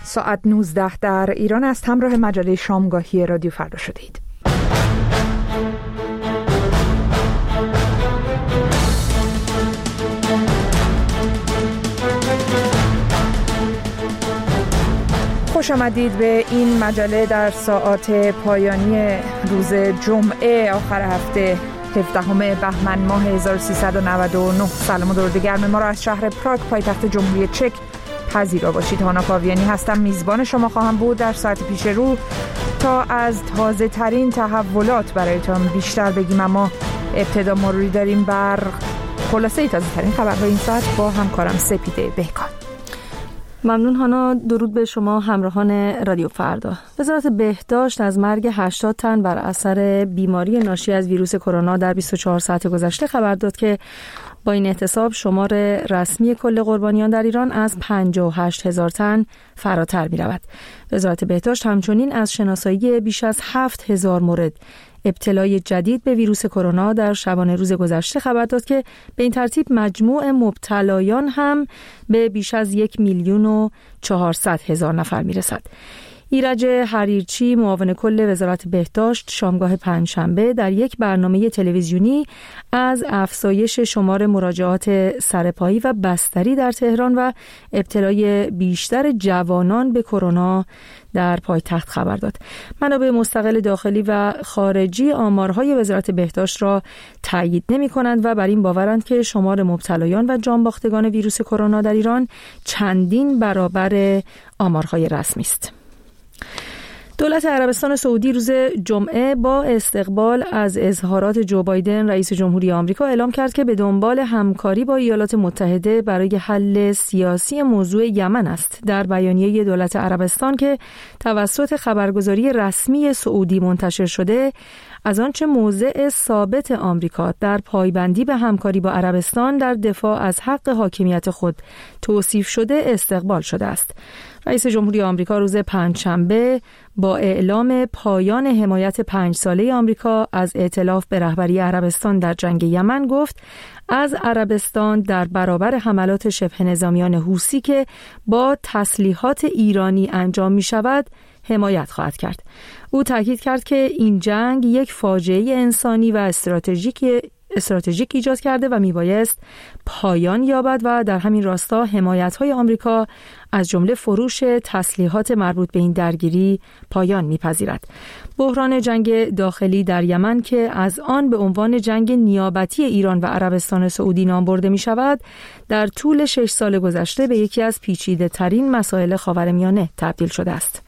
ساعت 19 در ایران است. همراه مجله شامگاهی رادیو فردا شدید. خوش آمدید به این مجله در ساعات پایانی روز جمعه آخر هفته 17 بهمن ماه 1399. سلام و درود گرم ما را از شهر پراگ پایتخت جمهوری چک پذیرا باشید. هانا پاویانی هستم، میزبان شما خواهم بود در ساعت پیش رو تا از تازه ترین تحولات برایتان بیشتر بگیم. اما ابتدا مروری داریم بر خلاصه تازه ترین خبرهای این ساعت با همکارم سپیده بهکان. ممنون هانا. درود به شما همراهان رادیو فردا. وزارت بهداشت از مرگ 80 تن بر اثر بیماری ناشی از ویروس کرونا در 24 ساعت گذشته خبر داد که با این احتساب شمار رسمی کل قربانیان در ایران از 58,000 تن فراتر می رود. وزارت بهداشت همچنین از شناسایی بیش از 7,000 مورد ابتلای جدید به ویروس کرونا در شبانه روز گذشته خبر داد که به این ترتیب مجموع مبتلایان هم به بیش از 1,400,000 نفر می رسد. ایرج حریرچی معاون کل وزارت بهداشت شامگاه پنجشنبه در یک برنامه تلویزیونی از افزایش شمار مراجعات سرپایی و بستری در تهران و ابتلای بیشتر جوانان به کرونا در پایتخت خبر داد. منابع مستقل داخلی و خارجی آمارهای وزارت بهداشت را تایید نمی‌کنند و بر این باورند که شمار مبتلایان و جانباختگان ویروس کرونا در ایران چندین برابر آمارهای رسمی است. دولت عربستان سعودی روز جمعه با استقبال از اظهارات جو بایدن رئیس جمهوری آمریکا اعلام کرد که به دنبال همکاری با ایالات متحده برای حل سیاسی موضوع یمن است. در بیانیه دولت عربستان که توسط خبرگزاری رسمی سعودی منتشر شده، از آنچه موضع ثابت آمریکا در پایبندی به همکاری با عربستان در دفاع از حق حاکمیت خود توصیف شده استقبال شده است. رئیس جمهوری آمریکا روز پنجشنبه با اعلام پایان حمایت 5 ساله آمریکا از ائتلاف به رهبری عربستان در جنگ یمن گفت از عربستان در برابر حملات شبه نظامیان حوثی که با تسلیحات ایرانی انجام می شود حمایت خواهد کرد. او تاکید کرد که این جنگ یک فاجعه انسانی و استراتژیک ایجاد کرده و میبایست پایان یابد و در همین راستا حمایت‌های آمریکا از جمله فروش تسلیحات مربوط به این درگیری پایان میپذیرد. بحران جنگ داخلی در یمن که از آن به عنوان جنگ نیابتی ایران و عربستان سعودی نام برده می شود، در طول 6 سال گذشته به یکی از پیچیده‌ترین مسائل خاورمیانه تبدیل شده است.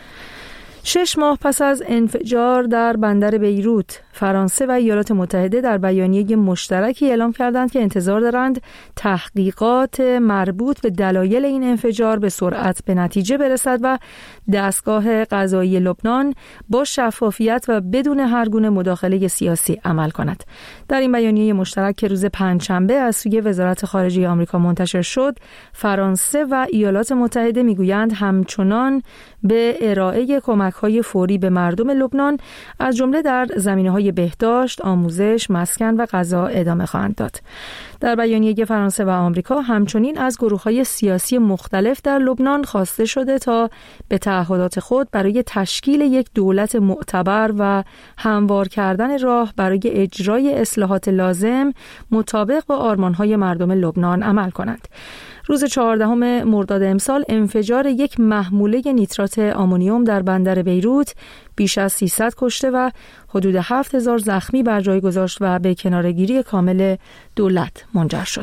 6 ماه پس از انفجار در بندر بیروت، فرانسه و ایالات متحده در بیانیه مشترکی اعلام کردند که انتظار دارند تحقیقات مربوط به دلایل این انفجار به سرعت به نتیجه برسد و دستگاه قضایی لبنان با شفافیت و بدون هر گونه مداخله سیاسی عمل کند. در این بیانیه مشترک که روز پنجشنبه از سوی وزارت خارجه آمریکا منتشر شد، فرانسه و ایالات متحده میگویند همچنان به ارائه کمک‌های فوری به مردم لبنان از جمله در زمینه‌های بهداشت، آموزش، مسکن و غذا ادامه خواهند داد. در بیانیه فرانسه و آمریکا همچنین از گروه‌های سیاسی مختلف در لبنان خواسته شده تا به تعهدات خود برای تشکیل یک دولت معتبر و هموار کردن راه برای اجرای اصلاحات لازم مطابق با آرمان‌های مردم لبنان عمل کنند. روز 14 مرداد امسال انفجار یک محموله نیترات آمونیوم در بندر بیروت بیش از 300 کشته و حدود 7,000 زخمی بر جای گذاشت و به کناره‌گیری کامل دولت منجر شد.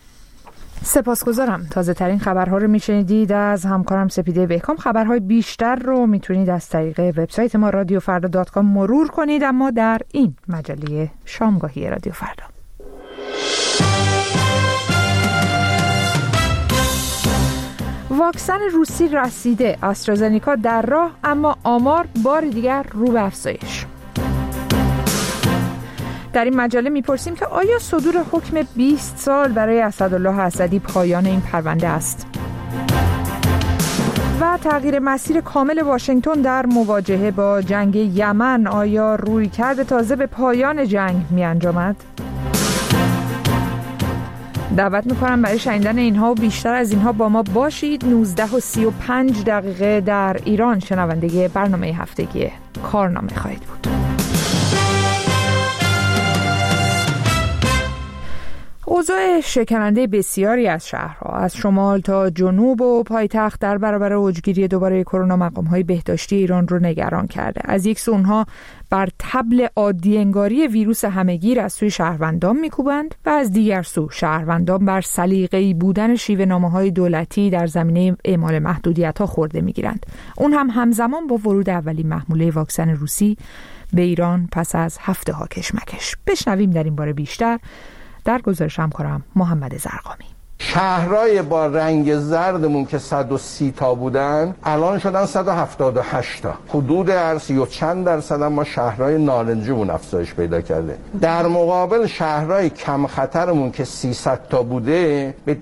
سپاسگزارم. تازه ترین خبرها رو میشنیدید از همکارم سپیده بهکام. خبرهای بیشتر رو میتونید از طریق وبسایت ما radiofarda.com مرور کنید. اما در این مجله شامگاهی رادیو فردا واکسن روسی رسیده، آسترازنیکا در راه، اما آمار بار دیگر رو به افزایش. در این مجله میپرسیم که آیا صدور حکم 20 سال برای اسدالله اسدی پایان این پرونده است؟ و تغییر مسیر کامل واشنگتن در مواجهه با جنگ یمن آیا رویکرد تازه به پایان جنگ می انجامد؟ دعوت میکنم برای شنیدن اینها و بیشتر از اینها با ما باشید. 19:35 در ایران شنونده برنامه هفتگی کارنامه خواهید بود. اوضاع شکننده بسیاری از شهرها از شمال تا جنوب و پایتخت در برابر اوجگیری دوباره کرونا مقام‌های بهداشتی ایران رو نگران کرده. از یک سو اونها بر طبل عادی انگاری ویروس همه‌گیر از سوی شهروندان میکوبند و از دیگر سو شهروندان بر سلیقه‌ای بودن شیوه‌نامه‌های دولتی در زمینه اعمال محدودیت‌ها خورده میگیرند. اون هم همزمان با ورود اولین محموله واکسن روسی به ایران پس از هفته‌ها کشمکش. بشنویم در این باره بیشتر در گزارش همکارم محمد زرقامی. شهرهای با رنگ زردمون که 130 تا بودن الان شدن 178 تا. حدود هر 30 و چند درصد ما شهرهای نارنجیمون افزایش پیدا کرده. در مقابل شهرهای کم خطرمون که 300 تا بوده به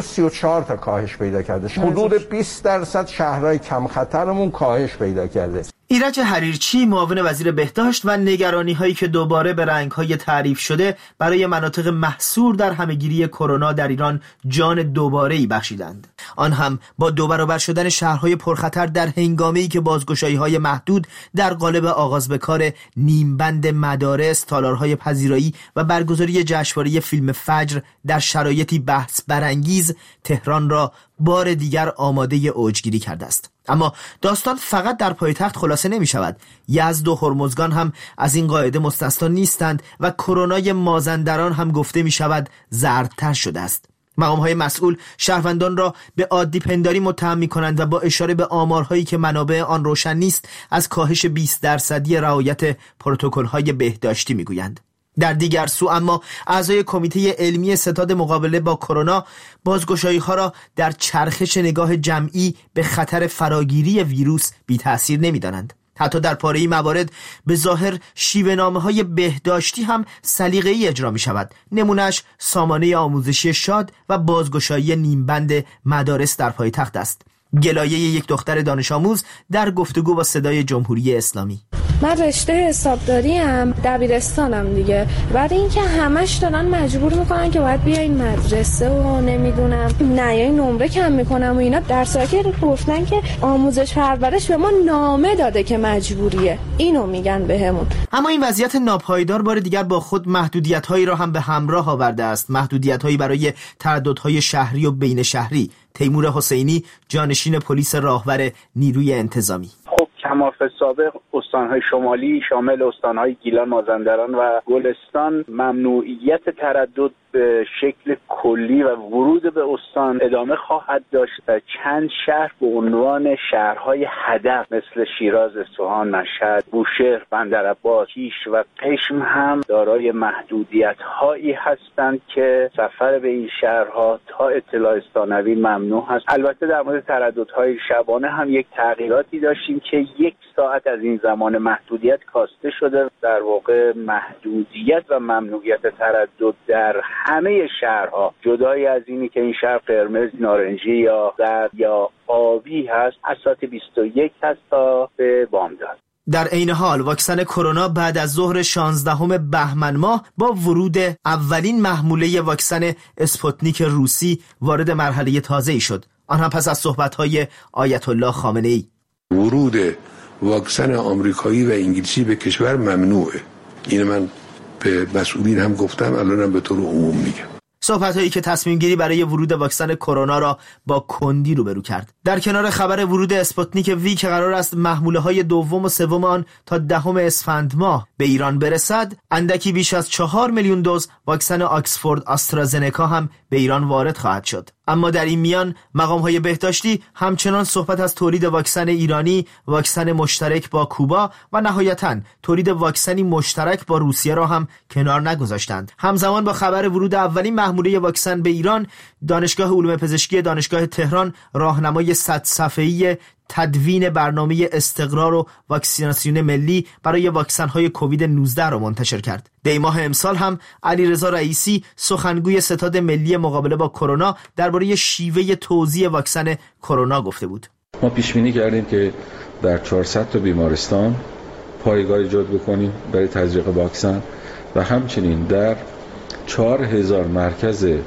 234 تا کاهش پیدا کرده. حدود 20% شهرهای کم خطرمون کاهش پیدا کرده. ایرج حریرچی معاون وزیر بهداشت و نگرانی هایی که دوباره به رنگ های تعریف شده برای مناطق محصور در همهگیری کرونا در ایران جان دوباره‌ای بخشیدند. آن هم با 2 برابر شدن شهرهای پرخطر در هنگامه‌ای که بازگشایی های محدود در قالب آغاز به کار نیمبند مدارس، تالارهای پذیرایی و برگزاری جشنواره فیلم فجر در شرایطی بحث برانگیز تهران را بار دیگر آماده اوجگیری کرده است. اما داستان فقط در پایتخت خلاصه نمی شود. یزد و هرمزگان هم از این قاعده مستثنا نیستند و کرونای مازندران هم گفته می شود زردتر شده است. مقام‌های مسئول شهروندان را به عادی پنداری متهم می‌کنند و با اشاره به آمارهایی که منابع آن روشن نیست از کاهش 20% رعایت پروتکل‌های بهداشتی می‌گویند. در دیگر سو اما اعضای کمیته علمی ستاد مقابله با کرونا بازگشایی‌ها را در چرخش نگاه جمعی به خطر فراگیری ویروس بی تأثیر نمی‌دانند. حتی در پاره‌ای موارد به ظاهر شیوه‌نامه‌های بهداشتی هم سلیقه‌ای اجرا می‌شود. نمونه‌اش سامانه آموزشی شاد و بازگشایی نیمبند مدارس در پایتخت است. گلایه یک دختر دانش آموز در گفتگو با صدای جمهوری اسلامی. من رشته حسابداری ام، دبیرستانم دیگه. بعد اینکه همش دارن مجبور میکنن که باید بیاین مدرسه و نمیدونم نه نمره کم میکنم و اینا، در صورتی که گفتن که آموزش پرورش به ما نامه داده که مجبوریه. اینو میگن بهمون. اما این وضعیت ناپایدار بار دیگر با خود محدودیت‌هایی را هم به همراه آورده است. محدودیت‌هایی برای ترددهای شهری و بین شهری. تیمور حسینی، جانشین پلیس راهور نیروی انتظامی: کما فی السابق استانهای شمالی شامل استانهای گیلان، مازندران و گلستان ممنوعیت تردد به شکل کلی و ورود به استان ادامه خواهد داشت. چند شهر به عنوان شهرهای هدف مثل شیراز، اصفهان، مشهد، بوشهر، بندرعباس، کیش و قشم هم دارای محدودیت‌هایی هستند که سفر به این شهرها تا اطلاع ثانوی ممنوع هست. البته در مورد ترددهای شبانه هم یک تغییراتی داشتیم که 1 ساعت از این زمان محدودیت کاسته شده. در واقع محدودیت و ممنوعیت تردد در همه شهرها جدای از اینی که این شهر قرمز، نارنجی یا زرد یا آبی هست از ساعت 21 هست تا به بامداد. در عین حال واکسن کرونا بعد از ظهر 16 بهمن ماه با ورود اولین محموله واکسن اسپوتنیک روسی وارد مرحله تازه‌ای شد. آنها پس از صحبت‌های آیت الله خامنه‌ای. ورود واکسن آمریکایی و انگلیسی به کشور ممنوعه. این من به مسئولین هم گفتم، الانم به طور عموم میگم. صحبت‌هایی که تصمیم گیری برای ورود واکسن کرونا را با کندی روبرو کرد. در کنار خبر ورود اسپوتنیک وی که قرار است محموله‌های دوم و سوم آن تا 10 اسفند ماه به ایران برسد، اندکی بیش از 4 میلیون دوز واکسن آکسفورد آسترازنکا هم به ایران وارد خواهد شد. اما در این میان مقام‌های بهداشتی همچنان صحبت از تولید واکسن ایرانی، واکسن مشترک با کوبا و نهایتاً تولید واکسنی مشترک با روسیه را هم کنار نگذاشتند. همزمان با خبر ورود اولین محموله واکسن به ایران، دانشگاه علوم پزشکی دانشگاه تهران راهنمای 100 صفحه‌ای تدوین برنامه استقرار و واکسیناسیون ملی برای واکسن‌های کووید 19 را منتشر کرد. دی ماه امسال هم علیرضا رئیسی سخنگوی ستاد ملی مقابله با کرونا درباره شیوه توزیع واکسن کرونا گفته بود. ما پیش بینی کردیم که در 400 تا بیمارستان پایگاه ایجاد بکنیم برای تزریق واکسن و همچنین در 4000 مرکز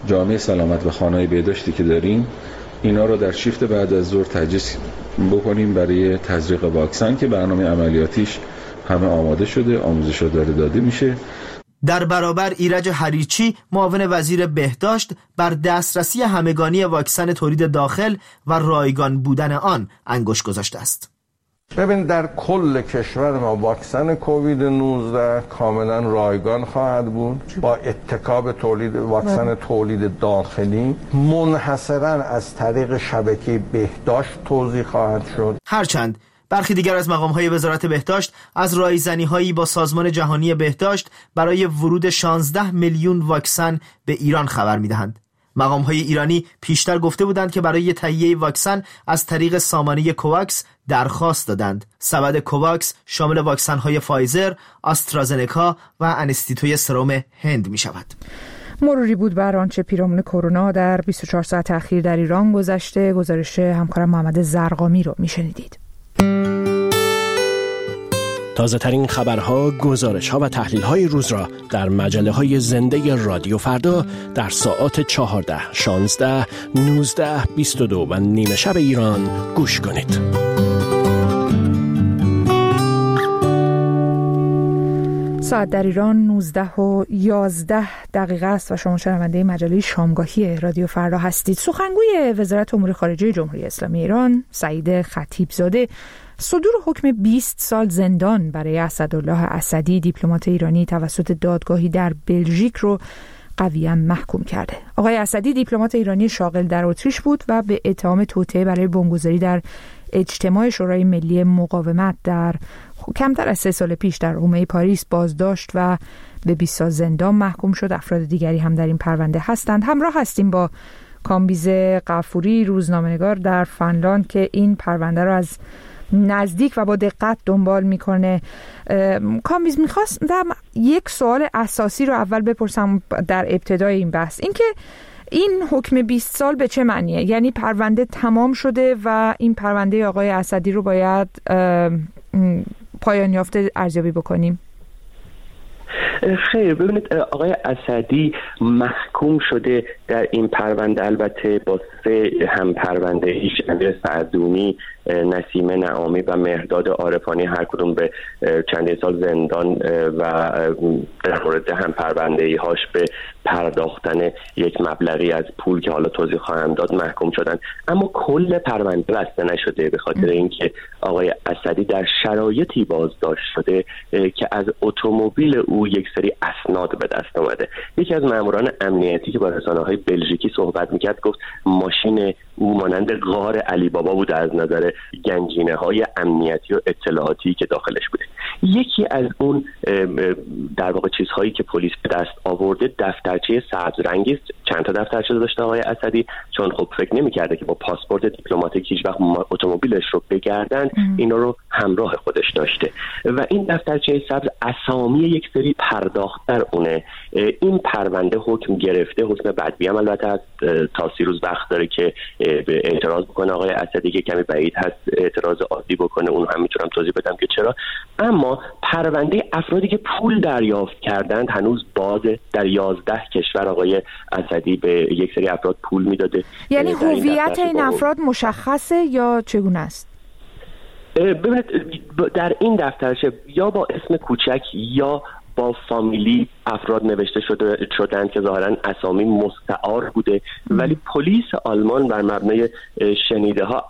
جامعه سلامت و خانه‌های بهداشتی که داریم اینا رو در شیفت بعد از ظهر تجهیز بکنیم برای تزریق واکسن که برنامه عملیاتیش همه آماده شده، آموزش داره داده میشه. در برابر ایرج حریچی معاون وزیر بهداشت بر دسترسی همگانی واکسن تولید داخل و رایگان بودن آن انگشت گذاشته است. ببینید در کل کشور ما واکسن کووید 19 کاملا رایگان خواهد بود با اتکا تولید واکسن تولید داخلی منحصرا از طریق شبکه بهداشت توزیع خواهد شد. هرچند برخی دیگر از مقام‌های وزارت بهداشت از رایزنی‌هایی با سازمان جهانی بهداشت برای ورود 16 میلیون واکسن به ایران خبر می‌دهند. مقام‌های ایرانی پیشتر گفته بودند که برای تهیه واکسن از طریق سامانه کوواکس درخواست دادند. سبد کوواکس شامل واکسن‌های فایزر، آسترازنکا و انستیتوی سرم هند می‌شود. مروری بود بر آنچه پیرامون کرونا در 24 ساعت اخیر در ایران گذشته. گزارش همکارم محمد زرقامی رو میشنیدید. تازه ترین خبرها، گزارش‌ها و تحلیل‌های روز را در مجله‌های زنده رادیو فردا در ساعات 14، 16، 19، 22 و نیمه شب ایران گوش کنید. ساعت در ایران 19:11 است و شما شنونده مجله شامگاهی رادیو فردا هستید. سخنگوی وزارت امور خارجه جمهوری اسلامی ایران سعید خطیبزاده صدور حکم 20 سال زندان برای اسدالله اسدی دیپلمات ایرانی توسط دادگاهی در بلژیک رو قویاً محکوم کرده. آقای اسدی دیپلمات ایرانی شاغل در اتریش بود و به اتهام توطئه برای بمبگذاری در اجتماع شورای ملی مقاومت در کمتر از 3 سال پیش در حومه پاریس بازداشت و به 20 سال زندان محکوم شد. افراد دیگری هم در این پرونده هستند. همراه هستیم با کامبیز غفوری، روزنامه‌نگار در فنلاند که این پرونده را از نزدیک و با دقت دنبال میکنه. کامبیز، میخواستم یک سوال اساسی رو اول بپرسم در ابتدای این بحث، اینکه این حکم 20 سال به چه معنیه؟ یعنی پرونده تمام شده و این پرونده آقای اسدی رو باید پایان یافته ارزیابی بکنیم؟ خیر، ببینید آقای اسدی محکوم شده در این پرونده، البته با 3 هم پرونده ایش، امیر سعدونی، نسیم نعامی و مهرداد عارفانی، هر کدوم به چند سال زندان و در مورد هم پرونده ای هاش به پرداختن یک مبلغی از پول که حالا توضیح خواهم داد محکوم شدن. اما کل پرونده بسته نشده به خاطر اینکه آقای اسدی در شرایطی بازداشت شده که از اتومبیل او یک سری اسناد به دست آمده. یکی از ماموران امنیتی که با رسانه‌های بلژیکی صحبت میکرد گفت ماشین او مانند غار علی بابا بود از نظر گنجینه‌های امنیتی و اطلاعاتی که داخلش بوده. یکی از اون در واقع چیزهایی که پلیس به دست آورده دفترچه سبز رنگی است. چند تا دفترچه داشته آقای اسدی، چون خب فکر نمی‌کرده که با پاسپورت دیپلماتیک هیچ وقت اتومبیلش رو بگردن، اینا رو همراه خودش داشته و این دفترچه سبز اسامی یک سری پرداخت در اونه. این پرونده حکم گرفته، حکم بدبی هم البته تا 30 روز وقت داره که به اعتراض بکنه آقای اسدی، که کمی بعید هست اعتراض عادی بکنه، اون هم میتونم توضیح بدم که چرا. اما پرونده افرادی که پول دریافت کردند هنوز بازه. در 11 کشور آقای اسدی به یک سری افراد پول میداده. یعنی هویت این افراد مشخصه یا چگونه است؟ ببینید در این دفترچه یا با اسم کوچک یا با فامیلی افراد نوشته شدند که ظاهرا اسامی مستعار بوده، ولی پلیس آلمان بر مبنای شنیده ها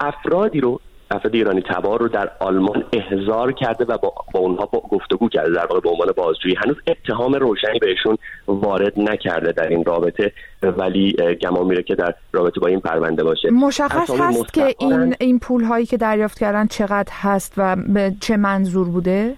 افراد ایرانی تبار رو در آلمان احضار کرده و با اونها گفتگو کرده، در واقع به عنوان بازجویی. هنوز اتهام روشنی بهشون وارد نکرده در این رابطه، ولی گمان میره که در رابطه با این پرونده باشه. مشخص هست که این پول هایی که دریافت کردن چقدر هست و به چه منظور بوده؟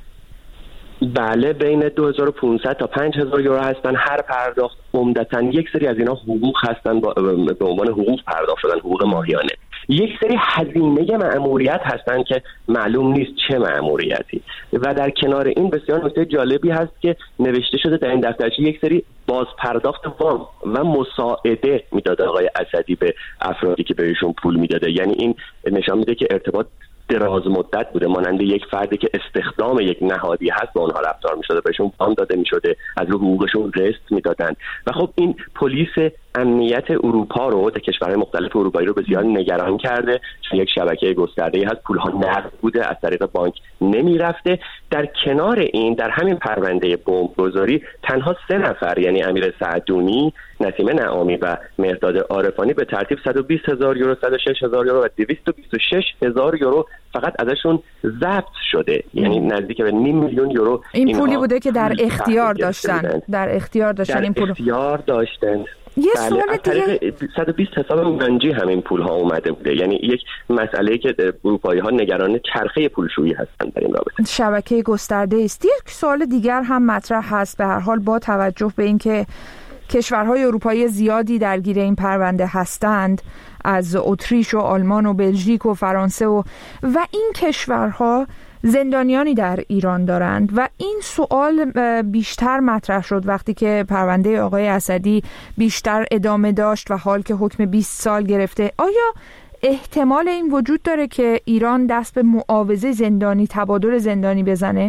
بله، بین 2500 تا 5000 یورو هستن هر پرداخت. عمدتاً یک سری از اینا حقوق هستن به عنوان حقوق پرداخت شدن، حقوق ماهیانه. یک سری هزینه مأموریت هستن که معلوم نیست چه مأموریتی. و در کنار این بسیار نکته جالبی هست که نوشته شده در این دفترچه یک سری باز پرداخت وام و مساعده میداده آقای اسدی به افرادی که بهشون پول میداده. یعنی این نشان میده که ارتباط دراز مدت بوده، مانند یک فردی که استخدام یک نهادی هست با اونها رفتار میشده، بهشون وام داده میشده، از رو حقوقشون رست میدادن. و خب این پلیس امنیت اروپا رو، کشورهای مختلف اروپایی رو بسیار نگران کرده، چون یک شبکه گسترده‌ای هست، پول‌ها نقد بوده، از طریق بانک نمیرفته. در کنار این، در همین پرونده بمبگذاری تنها 3 نفر، یعنی امیر سعدونی، نسیمه نعامی و مهرداد عارفانی، به ترتیب 120,000 یورو، 106,000 یورو و 226,000 یورو فقط ازشون ضبط شده. یعنی نزدیک به 500,000 یورو این پولی بوده که در اختیار داشتن. این پول اختیار داشتن. یه سوال دیگه، 120 حساب منجی همین پول ها اومده بوده. یعنی یک مسئله که اروپایی ها نگران چرخه پولشویی هستن در این رابطه. شبکه گسترده است. یک سوال دیگر هم مطرح هست، به هر حال با توجه به اینکه کشورهای اروپایی زیادی درگیر این پرونده هستند، از اتریش و آلمان و بلژیک و فرانسه و این کشورها زندانیانی در ایران دارند و این سوال بیشتر مطرح شد وقتی که پرونده آقای اسدی بیشتر ادامه داشت و حال که حکم 20 سال گرفته. آیا احتمال این وجود داره که ایران دست به معاوضه زندانی، تبادل زندانی بزنه؟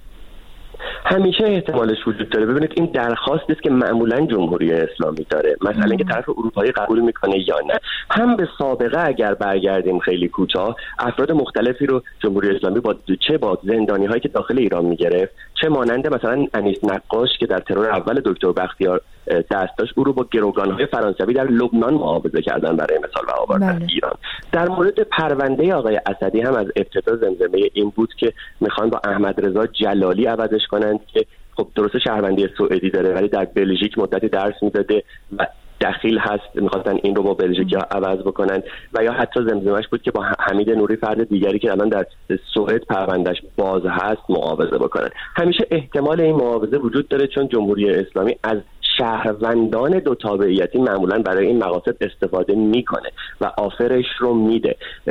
همیشه احتمالش وجود داره. ببینید این درخواستی است که معمولا جمهوری اسلامی داره، مثلا اینکه طرف اروپایی قبول میکنه یا نه. هم به سابقه اگر برگردیم خیلی کوتاه، افراد مختلفی رو جمهوری اسلامی چه با زندانی هایی که داخل ایران میگرفت، چه مانند مثلا انیس نقاش که در ترور اول دکتر بختیار دست داشت، او رو با گروگان‌های فرانسوی در لبنان معاوضه کردن برای مثال و آوردن ایران. در مورد پرونده آقای اسدی هم از ابتدا زمزمه این بود که میخوان با احمد رضا جلالی عوضش کنند که خب درسته شهروندی سوئدی داره ولی در بلژیک مدتی درس میداده و دخیل هست، میخواستن این رو با بلژیکیا عوض بکنن. و یا حتی زمزمه‌اش بود که با حمید نوری، فرد دیگری که الان در سوئد پروندهش باز هست، معاوضه بکنن. همیشه احتمال این معاوضه وجود داره، چون جمهوری اسلامی از شهروندان دو تابعیتی معمولا برای این مقاصد استفاده میکنه و آفرش رو میده.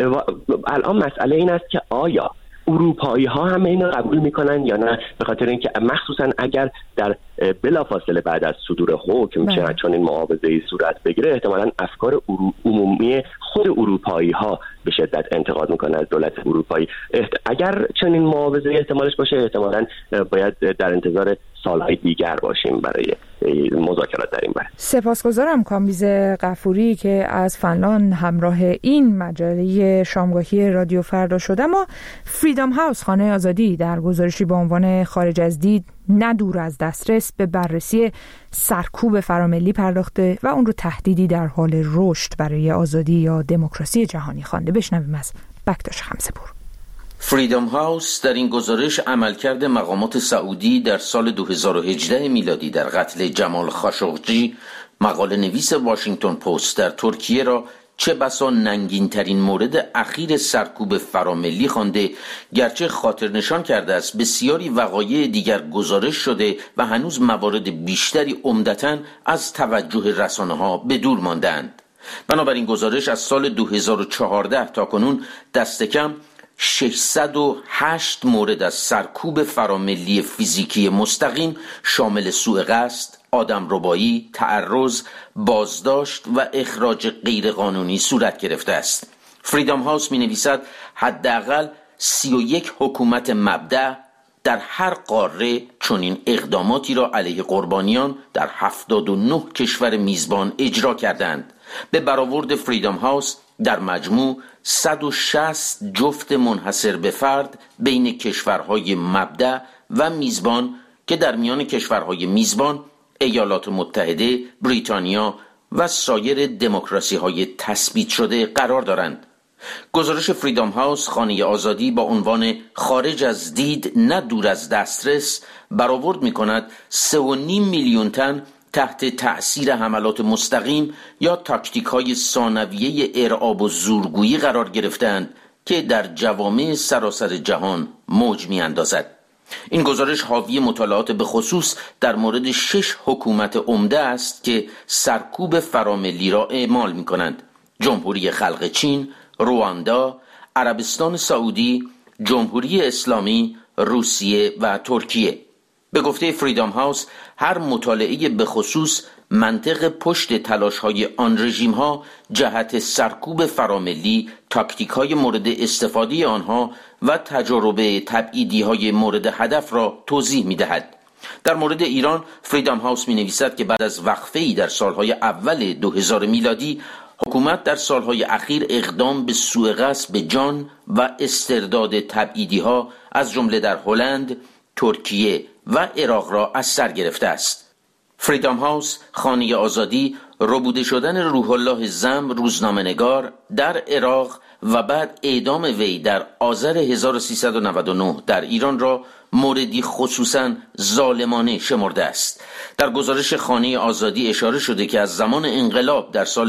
الان مسئله این است که آیا اروپایی ها هم اینو قبول میکنن یا نه، به خاطر اینکه مخصوصا اگر در بلافاصله بعد از صدور حکم چون این معاوضه‌ای صورت بگیره، احتمالاً افکار عمومی خود اروپایی ها به شدت انتقاد میکنن از دولت اروپایی. اگر چنین معاوضه‌ای احتمالش باشه، احتمالاً باید در انتظار سالهای دیگر باشیم برای مذاکرات در این باره. سپاسگزارم کامبیز غفوری که از فنلاند همراه این مجله شامگاهی رادیو فردا شد. اما فریدم هاوس، خانه آزادی، در گزارشی با عنوان خارج از دید نه دور از دسترس به بررسی سرکوب فراملی پرداخته و اون رو تهدیدی در حال رشد برای آزادی یا دموکراسی جهانی خوانده. بشنویم از بکتاش خمسه‌پور. فریدم هاوس در این گزارش عملکرد مقامات سعودی در سال 2018 میلادی در قتل جمال خاشقجی، مقاله نویس واشنگتن پست در ترکیه، را چه بسا ننگین ترین مورد اخیر سرکوب فراملی خوانده، گرچه خاطر نشان کرده است بسیاری وقایع دیگر گزارش شده و هنوز موارد بیشتری عمدتاً از توجه رسانه‌ها به دور ماندند. بنابراین گزارش از سال 2014 تا کنون دست کم 608 مورد از سرکوب فراملی فیزیکی مستقیم شامل سوء قصد، آدمربایی، تعرض، بازداشت و اخراج غیرقانونی صورت گرفته است. فریدم هاوس می نویسد حداقل 31 حکومت مبدأ در هر قاره چنین اقداماتی را علیه قربانیان در 79 کشور میزبان اجرا کردند. به برآورد فریدم هاوس در مجموع 160 جفت منحصر به فرد بین کشورهای مبدأ و میزبان که در میان کشورهای میزبان ایالات متحده، بریتانیا و سایر دموکراسی‌های تثبیت شده قرار دارند. گزارش فریدم هاوس خانه آزادی با عنوان خارج از دید نه دور از دسترس برآورد می‌کند 3.5 میلیون تن تحت تأثیر حملات مستقیم یا تاکتیک‌های ثانویه ارعاب و زورگویی قرار گرفتند که در جوامع سراسر جهان موج می‌اندازد. این گزارش حاوی مطالعات به خصوص در مورد 6 حکومت عمده است که سرکوب فراملی را اعمال می‌کنند: جمهوری خلق چین، رواندا، عربستان سعودی، جمهوری اسلامی، روسیه و ترکیه. به گفته فریدم هاوس، هر مطالعه به خصوص منطق پشت تلاش‌های آن رژیم‌ها جهت سرکوب فراملی، تاکتیک‌های مورد استفاده آنها و تجربه تبعیدی‌های مورد هدف را توضیح می‌دهد. در مورد ایران فریدام هاوس می‌نویسد که بعد از وقفه‌ای در سالهای اول 2000 میلادی حکومت در سالهای اخیر اقدام به سوء قصد به جان و استرداد تبعیدی‌ها از جمله در هلند، ترکیه و عراق را از سر گرفته است. فریدام هاوس خانه آزادی ربوده شدن روح الله زم روزنامه‌نگار در عراق و بعد اعدام وی در آذر 1399 در ایران را موردی خصوصاً ظالمانه شمرده است. در گزارش خانه آزادی اشاره شده که از زمان انقلاب در سال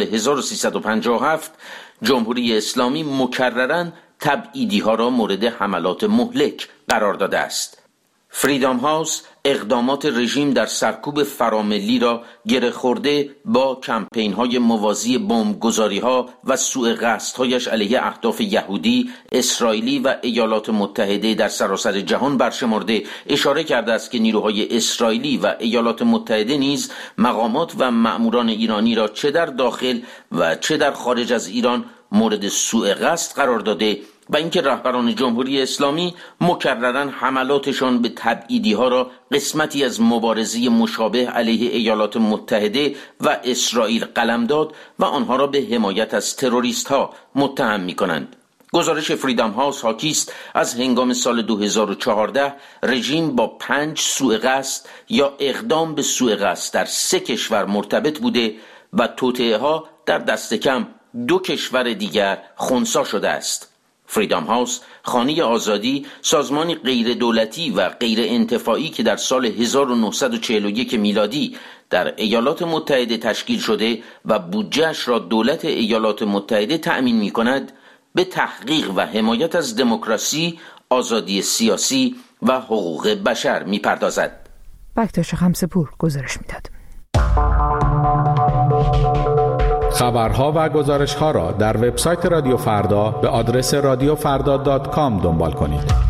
1357 جمهوری اسلامی مکرراً تبعیدی‌ها را مورد حملات مهلک قرار داده است. فریدام هاوس اقدامات رژیم در سرکوب فراملی را گره خورده با کمپین‌های موازی بمبگذاری‌ها و سوء قصدهایش علیه اهداف یهودی، اسرائیلی و ایالات متحده در سراسر جهان برشمرده اشاره کرده است که نیروهای اسرائیلی و ایالات متحده نیز مقامات و مأموران ایرانی را چه در داخل و چه در خارج از ایران مورد سوء قصد قرار داده و اینکه رهبران جمهوری اسلامی مکرراً حملاتشان به تبعیدی‌ها را قسمتی از مبارزه مشابه علیه ایالات متحده و اسرائیل قلمداد و آنها را به حمایت از تروریست‌ها متهم می‌کنند. گزارش فریدام هاوس حاکی است از هنگام سال 2014 رژیم با 5 سوء قصد یا اقدام به سوء قصد در 3 کشور مرتبط بوده و توطئه‌ها در دست کم 2 کشور دیگر خنثی شده است. فریدام هاوس خانه آزادی سازمانی غیر دولتی و غیر انتفاعی که در سال 1941 میلادی در ایالات متحده تشکیل شده و بودجه‌اش را دولت ایالات متحده تأمین می‌کند، به تحقیق و حمایت از دموکراسی، آزادی سیاسی و حقوق بشر می‌پردازد. بکتاش خمسپور گزارش می‌داد. خبرها و گزارش‌ها را در وبسایت رادیو فردا به آدرس radiofrda.com دنبال کنید.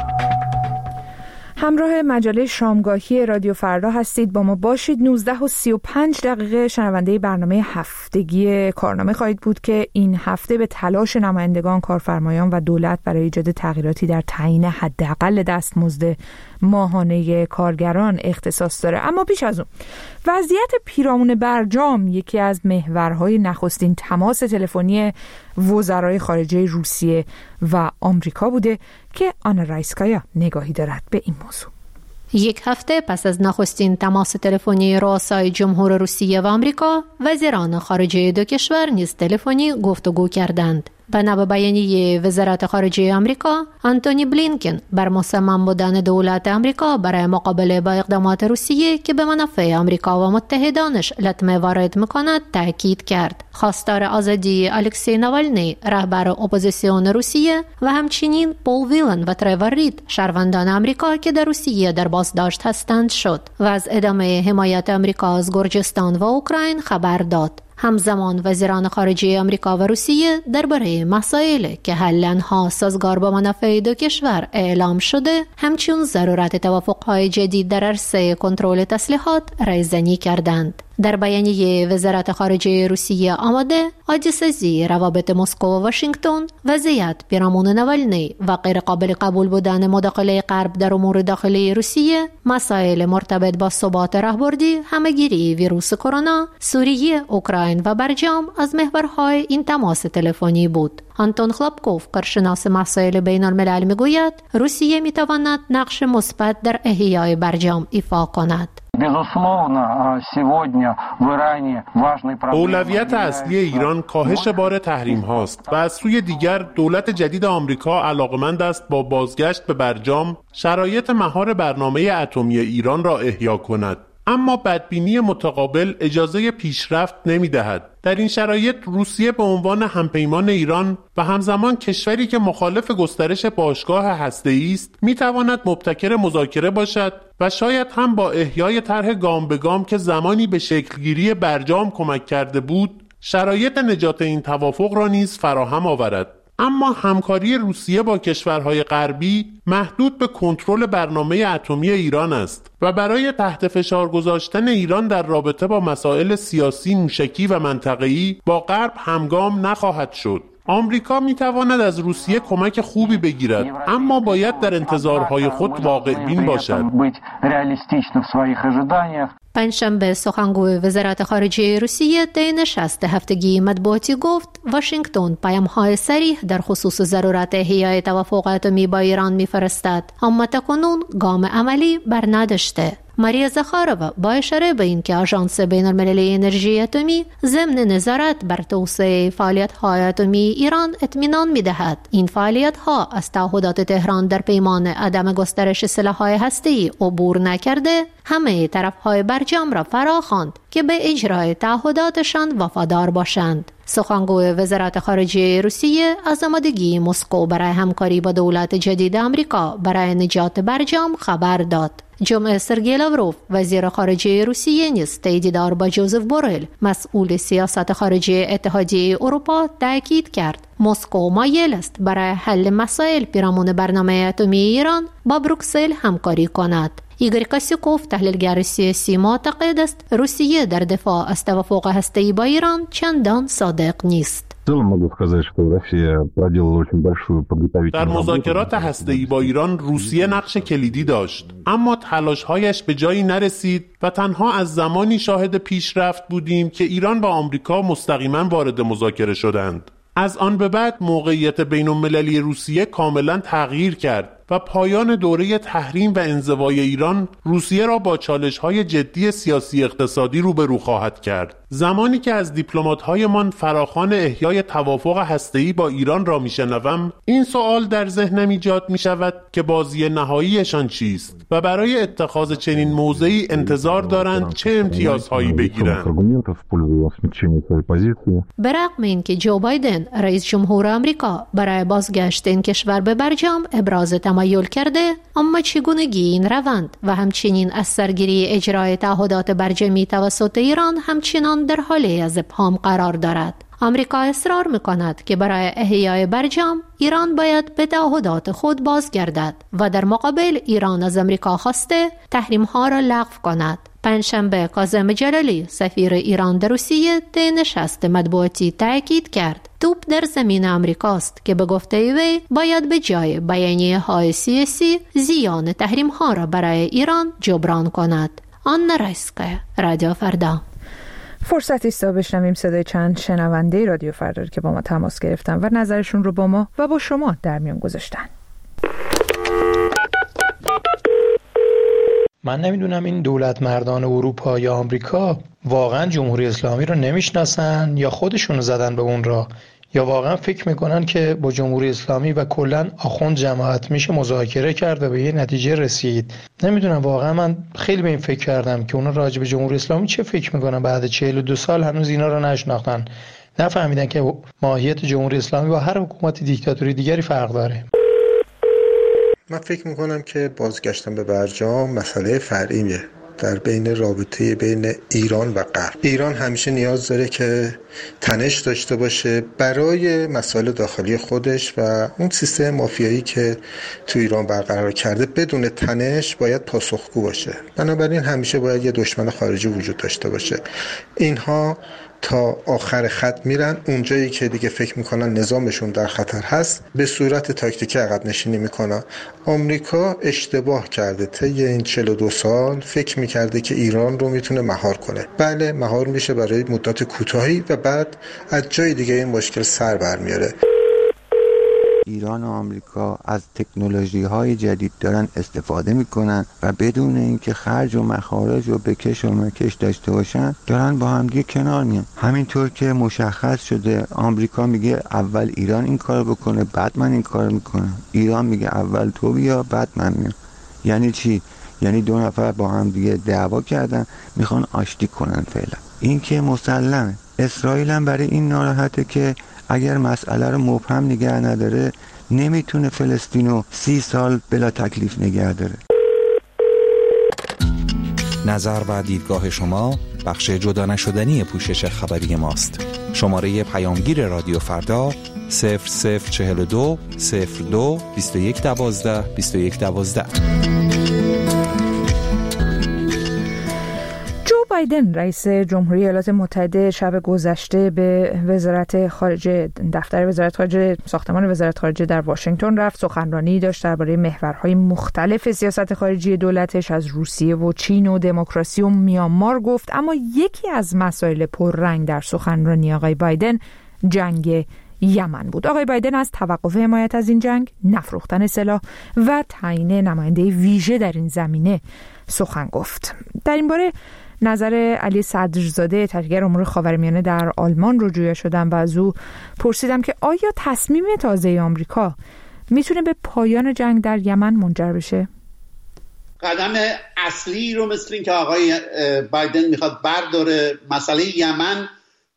همراه مجله شامگاهی رادیو فردا هستید، با ما باشید. 19:35 شنونده برنامه هفتگی کارنامه خواهید بود که این هفته به تلاش نمایندگان، کارفرمایان و دولت برای ایجاد تغییراتی در تعیین حداقل دستمزد ماهانه کارگران اختصاص داره. اما پیش از اون وضعیت پیرامون برجام یکی از محورهای نخستین تماس تلفنی وزرای خارجه روسیه و آمریکا بوده که آنا رایسکایا نگاهی دارد به این موضوع. یک هفته پس از نخستین تماس تلفنی رؤسای جمهور روسیه و آمریکا، وزیران خارجه دو کشور نیز تلفنی گفتگو کردند. بنا به بیانیه وزارت خارجه آمریکا، آنتونی بلینکن بر مصمم بودن دولت آمریکا برای مقابله با اقدامات روسیه که به منافع آمریکا و متحدانش لطمه وارد می‌کند تاکید کرد. خواستار آزادی الکسی ناوالنی، رهبر اپوزیسیون روسیه، و همچنین پول ویلن و تریور رید، شهروندان آمریکا که در روسیه در بازداشت هستند شد و از ادامه حمایت آمریکا از گرجستان و اوکراین خبر داد. همزمان وزیران خارجه آمریکا و روسیه درباره مسائلی که حل آنها سازگار با منافع دو کشور اعلام شده، همچون ضرورت توافق‌های جدید در عرصه کنترل تسلیحات رایزنی کردند. در بیانیه وزارت خارجه روسیه آمده، عاجزسازی روابط مسکو و واشنگتن، وضعیت پیرامون ناوالنی و غیر قابل قبول بودن مداخله غرب در امور داخلی روسیه، مسائل مرتبط با ثبات راهبردی، همه‌گیری ویروس کرونا، سوریه، اوکراین و برجام از محورهای این تماس تلفنی بود. آنتون خلابکوف، کارشناس مسائل بین الملل، میگوید روسیه میتواند نقش مثبت در احیای برجام ایفا کند. اولویت اصلی ایران کاهش بار تحریم هاست و از سوی دیگر دولت جدید آمریکا علاقمند است با بازگشت به برجام شرایط مهار برنامه اتمی ایران را احیا کند. اما بدبینی متقابل اجازه پیشرفت نمی‌دهد. در این شرایط روسیه به عنوان همپیمان ایران و همزمان کشوری که مخالف گسترش باشگاه هسته‌ای است، می‌تواند مبتکر مذاکره باشد و شاید هم با احیای طرح گام به گام که زمانی به شکلگیری برجام کمک کرده بود، شرایط نجات این توافق را نیز فراهم آورد. اما همکاری روسیه با کشورهای غربی محدود به کنترل برنامه اتمی ایران است و برای تحت فشار گذاشتن ایران در رابطه با مسائل سیاسی، موشکی و منطقه‌ای با غرب همگام نخواهد شد. آمریکا میتواند از روسیه کمک خوبی بگیرد، اما باید در انتظارهای خود واقع بین باشد. پنجشنبه سخنگوی وزارت خارجه روسیه در نشست هفتگی مطبوعاتی گفت واشنگتن پیام‌های صریح در خصوص ضرورت احیای توافق اتمی با ایران می‌فرستد، اما تاکنون گام عملی بر نداشته. ماریا زخارova با اشاره به اینکه آژانس بین‌المللی انرژی اتمی ضمن نظارت بر توسعه فعالیت‌های اتمی ایران اطمینان می‌دهد این فعالیت‌ها از تعهدات تهران در پیمان عدم گسترش سلاح‌های هسته‌ای عبور نکرده، همه طرف‌های برجام را فراخواند که به اجرای تعهداتشان وفادار باشند. سخنگوی وزارت خارجه روسیه از آمادگی مسکو برای همکاری با دولت جدید آمریکا برای نجات برجام خبر داد. جمعه سرگئی لاوروف وزیر خارجه روسیه نیز دیدار با جوزف بورل مسئول سیاست خارجه اتحادیه اروپا تاکید کرد مسکو مایل است برای حل مسائل پیرامون برنامه اتمی ایران با بروکسل همکاری کند. ایگور کاسیکوف تحلیلگر سیاسی معتقد است روسیه در دفاع از توافق هسته‌ای با ایران چندان صادق نیست. در مذاکرات هسته‌ای با ایران روسیه نقش کلیدی داشت، اما تلاش‌هایش به جایی نرسید و تنها از زمانی شاهد پیشرفت بودیم که ایران و آمریکا مستقیما وارد مذاکره شدند. از آن به بعد موقعیت بین‌المللی روسیه کاملا تغییر کرد و پایان دوره تحریم و انزوای ایران روسیه را با چالش‌های جدی سیاسی اقتصادی روبرو خواهد کرد. زمانی که از دیپلمات‌هایمان فراخوان احیای توافق هسته‌ای با ایران را میشنوم، این سوال در ذهنم ایجاد می‌شود که بازی نهاییشان چیست و برای اتخاذ چنین موضعی انتظار دارند چه امتیازهایی بگیرند. به رغم اینکه جو بایدن رئیس جمهور آمریکا برای بازگشت این کشور به برجام ابراز تمایل کرده، اما چگونگی این روند و همچنین از سرگیری اجرای تعهدات برجامی توسط ایران همچنان در حال از ابهام قرار دارد. آمریکا اصرار می‌کند که برای احیای برجام ایران باید به تعهدات خود بازگردد و در مقابل ایران از آمریکا خواسته تحریم‌ها را لغو کند. پنجشنبه کاظم جلالی سفیر ایران در روسیه در نشست مطبوعاتی تاکید کرد توپ در زمین آمریکاست که به گفته وی باید به جای بیانیه‌های سیاسی زیان تحریم‌ها را برای ایران جبران کند. آنا رایسکایا، رادیو فردا. فرصتی است تا بشنویم صدای چند شنونده رادیو فردا که با ما تماس گرفتن و نظرشون رو با ما و با شما در میون گذاشتن. من نمیدونم این دولت مردان اروپا یا آمریکا واقعا جمهوری اسلامی رو نمیشناسن یا خودشونو زدن به اون راه، یا واقعا فکر میکنن که با جمهوری اسلامی و کلا آخوند جماعت میشه مذاکره کرد و به یه نتیجه رسید. نمیدونم، واقعا من خیلی به این فکر کردم که اونا راجع به جمهوری اسلامی چه فکر میکنن. بعد 42 سال هنوز اینا رو نشناختن، نفهمیدن که ماهیت جمهوری اسلامی با هر حکومت دیکتاتوری دیگری فرق داره. من فکر میکنم که بازگشتن به برجام مسئله فرعیه در بین رابطه بین ایران و غرب. ایران همیشه نیاز داره که تنش داشته باشه برای مسائل داخلی خودش و اون سیستم مافیایی که تو ایران برقرار کرده بدون تنش باید پاسخگو باشه. بنابراین همیشه باید یه دشمن خارجی وجود داشته باشه. اینها تا آخر خط میرن، اونجایی که دیگه فکر میکنن نظامشون در خطر هست به صورت تاکتیکی عقب نشینی میکنن. آمریکا اشتباه کرده، طی این 42 سال فکر میکرده که ایران رو میتونه مهار کنه. بله، مهار میشه برای مدت کوتاهی و بعد از جای دیگه این مشکل سر برمیاره. ایران و آمریکا از تکنولوژی‌های جدید دارن استفاده میکنن و بدون اینکه خرج و مخارج و بکش و مکش داشته باشن دارن با هم دیگه کنار میان. همینطور که مشخص شده آمریکا میگه اول ایران این کارو بکنه بعد من این کارو میکنم، ایران میگه اول تو بیا بعد من میام. یعنی چی؟ یعنی دو نفر با هم دیگه دعوا کردن میخوان آشتی کنن. فعلا این که مسلمه. اسرائیل هم برای این ناراحته که اگر مسئله رو مبهم نگه نداره نمیتونه فلسطینو 30 سال بلا تکلیف نگه داره. نظر و دیدگاه شما بخش جدا نشدنی پوشش خبری ماست. شماره پیامگیر رادیو فردا 0042 02 2112 2112. بایدن رئیس جمهوری ایالات متحده شب گذشته به وزارت خارجه، دفتر وزارت خارجه، ساختمان وزارت خارجه در واشنگتن رفت. سخنرانی داشت درباره محورهای مختلف سیاست خارجی دولتش، از روسیه و چین و دموکراسی و میانمار گفت. اما یکی از مسائل پررنگ در سخنرانی آقای بایدن جنگ یمن بود. آقای بایدن از توقف حمایت از این جنگ، نفروختن سلاح و تعیین نماینده ویژه در این زمینه سخن گفت. در این باره نظر علی صدرزاده، تحلیلگر امور خاورمیانه در آلمان رو جویا شدم و از او پرسیدم که آیا تصمیم تازه آمریکا میتونه به پایان جنگ در یمن منجر بشه؟ قدم اصلی رو مثل این که آقای بایدن میخواد برداره. مسئله یمن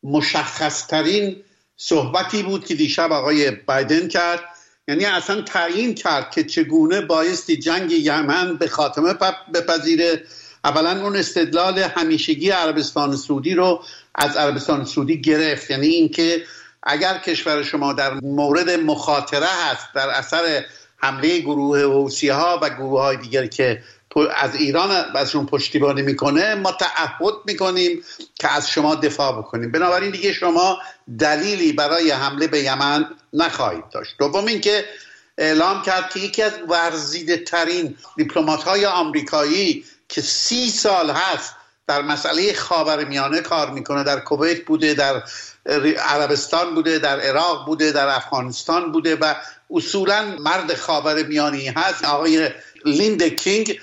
مشخصترین صحبتی بود که دیشب آقای بایدن کرد، یعنی اصلا تعیین کرد که چگونه بایستی جنگ یمن به خاتمه بپذیره. اولا اون استدلال همیشگی عربستان سعودی رو از عربستان سعودی گرفت، یعنی اینکه اگر کشور شما در مورد مخاطره هست در اثر حمله گروه حوثی‌ها و گروه‌های دیگر که از ایران ازشون پشتیبانی میکنه، ما تعهد میکنیم که از شما دفاع بکنیم. بنابراین دیگه شما دلیلی برای حمله به یمن نخواهید داشت. دوم اینکه اعلام کرد که یکی از ورزیده ترین دیپلمات‌های آمریکایی که 30 سال هست در مسئله خاورمیانه کار میکنه، در کویت بوده، در عربستان بوده، در عراق بوده، در افغانستان بوده و اصولا مرد خاورمیانه‌ای هست، آقای لیند کینگ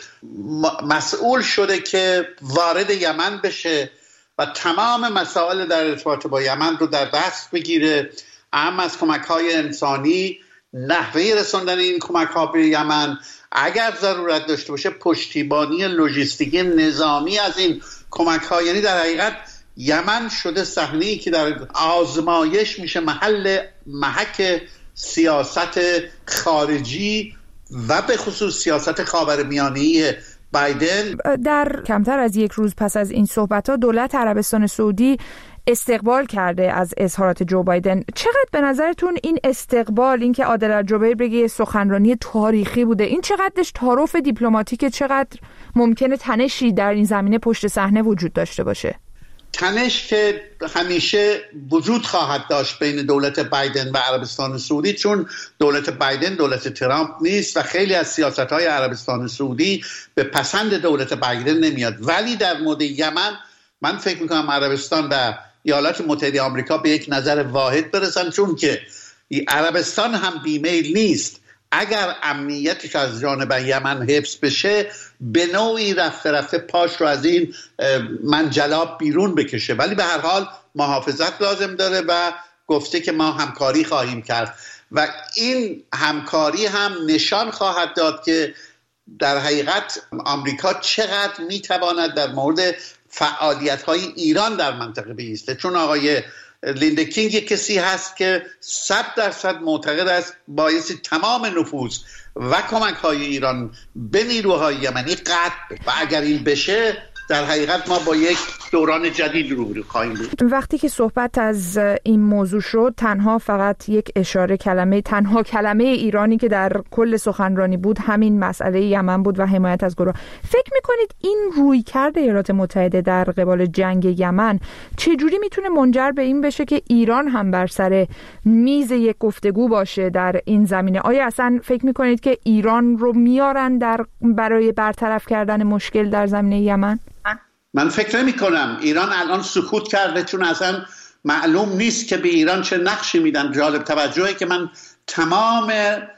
مسئول شده که وارد یمن بشه و تمام مسائل در ارتباط با یمن رو در دست بگیره، اهم از کمک‌های انسانی، نحوه رساندن این کمک‌ها به یمن، اگر ضرورت داشته باشه پشتیبانی لوجستیکی نظامی از این کمک‌ها. یعنی در حقیقت یمن شده صحنه‌ای که در آزمایش میشه محک سیاست خارجی و به خصوص سیاست خاورمیانه‌ای بایدن. در کمتر از یک روز پس از این صحبت‌ها دولت عربستان سعودی استقبال کرده از اظهارات جو بایدن. چقدر به نظرتون این استقبال، این که عادل الجبیر بگه سخنرانی تاریخی بوده، این چقدرش تعارف دیپلماتیکه، چقدر ممکنه تنشی در این زمینه پشت صحنه وجود داشته باشه؟ تنش که همیشه وجود خواهد داشت بین دولت بایدن و عربستان سعودی، چون دولت بایدن دولت ترامپ نیست و خیلی از سیاست‌های عربستان سعودی به پسند دولت بایدن نمیاد. ولی در مورد یمن من فکر میکنم عربستان و ایالات متحده آمریکا به یک نظر واحد برسن، چون که عربستان هم بیمیل نیست اگر امنیتش از جانب یمن حفظ بشه به نوعی رفته پاش رو از این منجلاب بیرون بکشه، ولی به هر حال محافظت لازم داره و گفته که ما همکاری خواهیم کرد و این همکاری هم نشان خواهد داد که در حقیقت آمریکا چقدر میتواند در مورد فعالیت‌های ایران در منطقه بیسته. چون آقای لیند کینگ یک کسی هست که 100% معتقد است بایستی تمام نفوذ و کمک‌های ایران به نیروهای یمنی قطع و اگر این بشه در حقیقت ما با یک دوران جدید روبرو خواهیم بود. وقتی که صحبت از این موضوع شد فقط یک تنها کلمه ایرانی که در کل سخنرانی بود همین مسئله یمن بود و حمایت از گروه. فکر میکنید این رویکرد ایالات متحده در قبال جنگ یمن چجوری میتونه منجر به این بشه که ایران هم بر سر میز یک گفتگو باشه در این زمینه؟ آیا اصلا فکر میکنید که ایران رو میارن برای برطرف کردن مشکل در زمینه یمن؟ من فکر نمی کنم. ایران الان سکوت کرده چون اصلا معلوم نیست که به ایران چه نقشی میدن. جالب توجهه که من تمام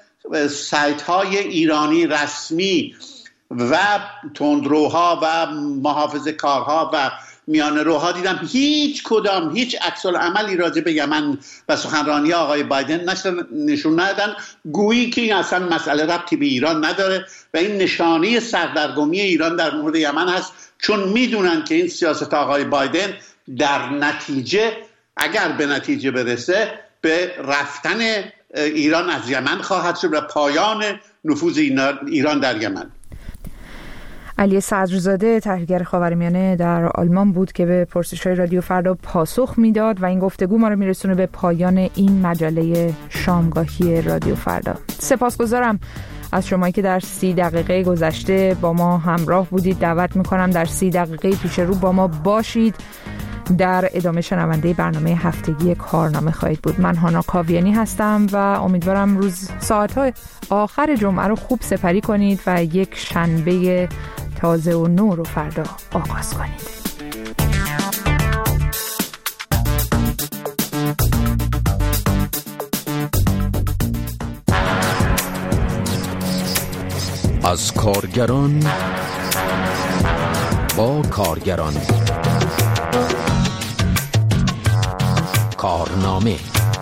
سایت های ایرانی رسمی و تندروها و محافظه کارها و میانه روها دیدم هیچ عکس العملی راجع به یمن و سخنرانی آقای بایدن نشون ندادن، گویی که این اصلا مسئله ربطی به ایران نداره و این نشانه سردرگمی ایران در مورد یمن هست، چون میدونن که این سیاست آقای بایدن در نتیجه اگر به نتیجه برسه به رفتن ایران از یمن خواهد شد و پایان نفوذ ایران در یمن. علی صدرزاده تحلیلگر خاورمیانه در آلمان بود که به پرسش‌های رادیو فردا پاسخ میداد و این گفتگو ما رو میرسونه به پایان این مجله شامگاهی رادیو فردا. سپاسگزارم از شمایی که در 30 دقیقه گذشته با ما همراه بودید. دعوت میکنم در 30 دقیقه پیش رو با ما باشید. در ادامه شنونده برنامه هفتگی کارنامه خواهید بود. من هانا کاویانی هستم و امیدوارم ساعت‌های آخر جمعه رو خوب سپری کنید و یک شنبه تازه و نو رو فردا آغاز کنید. از کارگران با کارگران، کارنامه.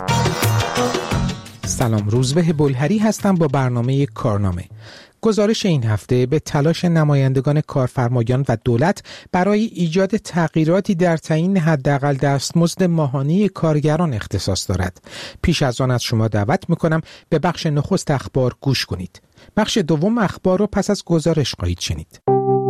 سلام، روزبه بلهری هستم با برنامه کارنامه. گزارش این هفته به تلاش نمایندگان کارفرمایان و دولت برای ایجاد تغییراتی در تعیین حداقل دستمزد ماهانه کارگران اختصاص دارد. پیش از آن از شما دعوت می‌کنم به بخش نخست اخبار گوش کنید. بخش دوم اخبار رو پس از گزارش خواهید شنید.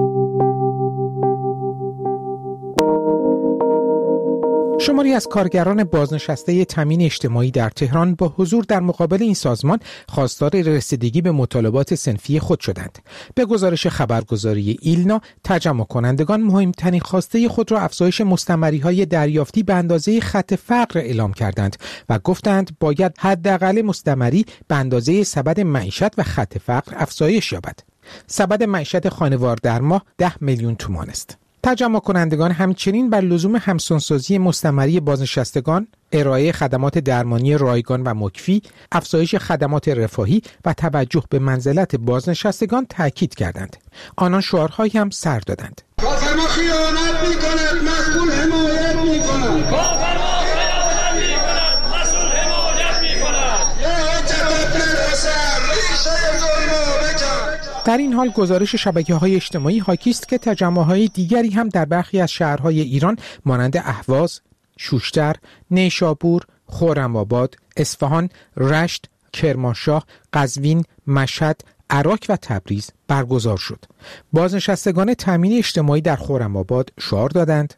شماری از کارگران بازنشسته تامین اجتماعی در تهران با حضور در مقابل این سازمان خواستار رسیدگی به مطالبات صنفی خود شدند. به گزارش خبرگزاری ایلنا، تجمع کنندگان مهمترین خواسته خود را افزایش مستمری‌های دریافتی به اندازه خط فقر اعلام کردند و گفتند باید حداقل مستمری به اندازه سبد معیشت و خط فقر افزایش یابد. سبد معیشت خانوار در ماه 10 میلیون تومان است. تجمع کنندگان همچنین بر لزوم همسانسازی مستمری بازنشستگان، ارائه خدمات درمانی رایگان و مکفی، افزایش خدمات رفاهی و توجه به منزلت بازنشستگان تاکید کردند. آنان شعارهایی هم سر دادند. کارفرما خیانت می‌کند، مسئول حمایت می‌کند. کارفرما خیانت می‌کند، مسئول حمایت می‌کند. یا تبدیل حسن ریشه ظلم بکن. در این حال گزارش شبکه‌های اجتماعی حاکی است که تجمع‌های دیگری هم در برخی از شهرهای ایران مانند اهواز، شوشتر، نیشابور، خرم‌آباد، اصفهان، رشت، کرمانشاه، قزوین، مشهد، عراق و تبریز برگزار شد. بازنشستگان تامین اجتماعی در خرم‌آباد شعار دادند: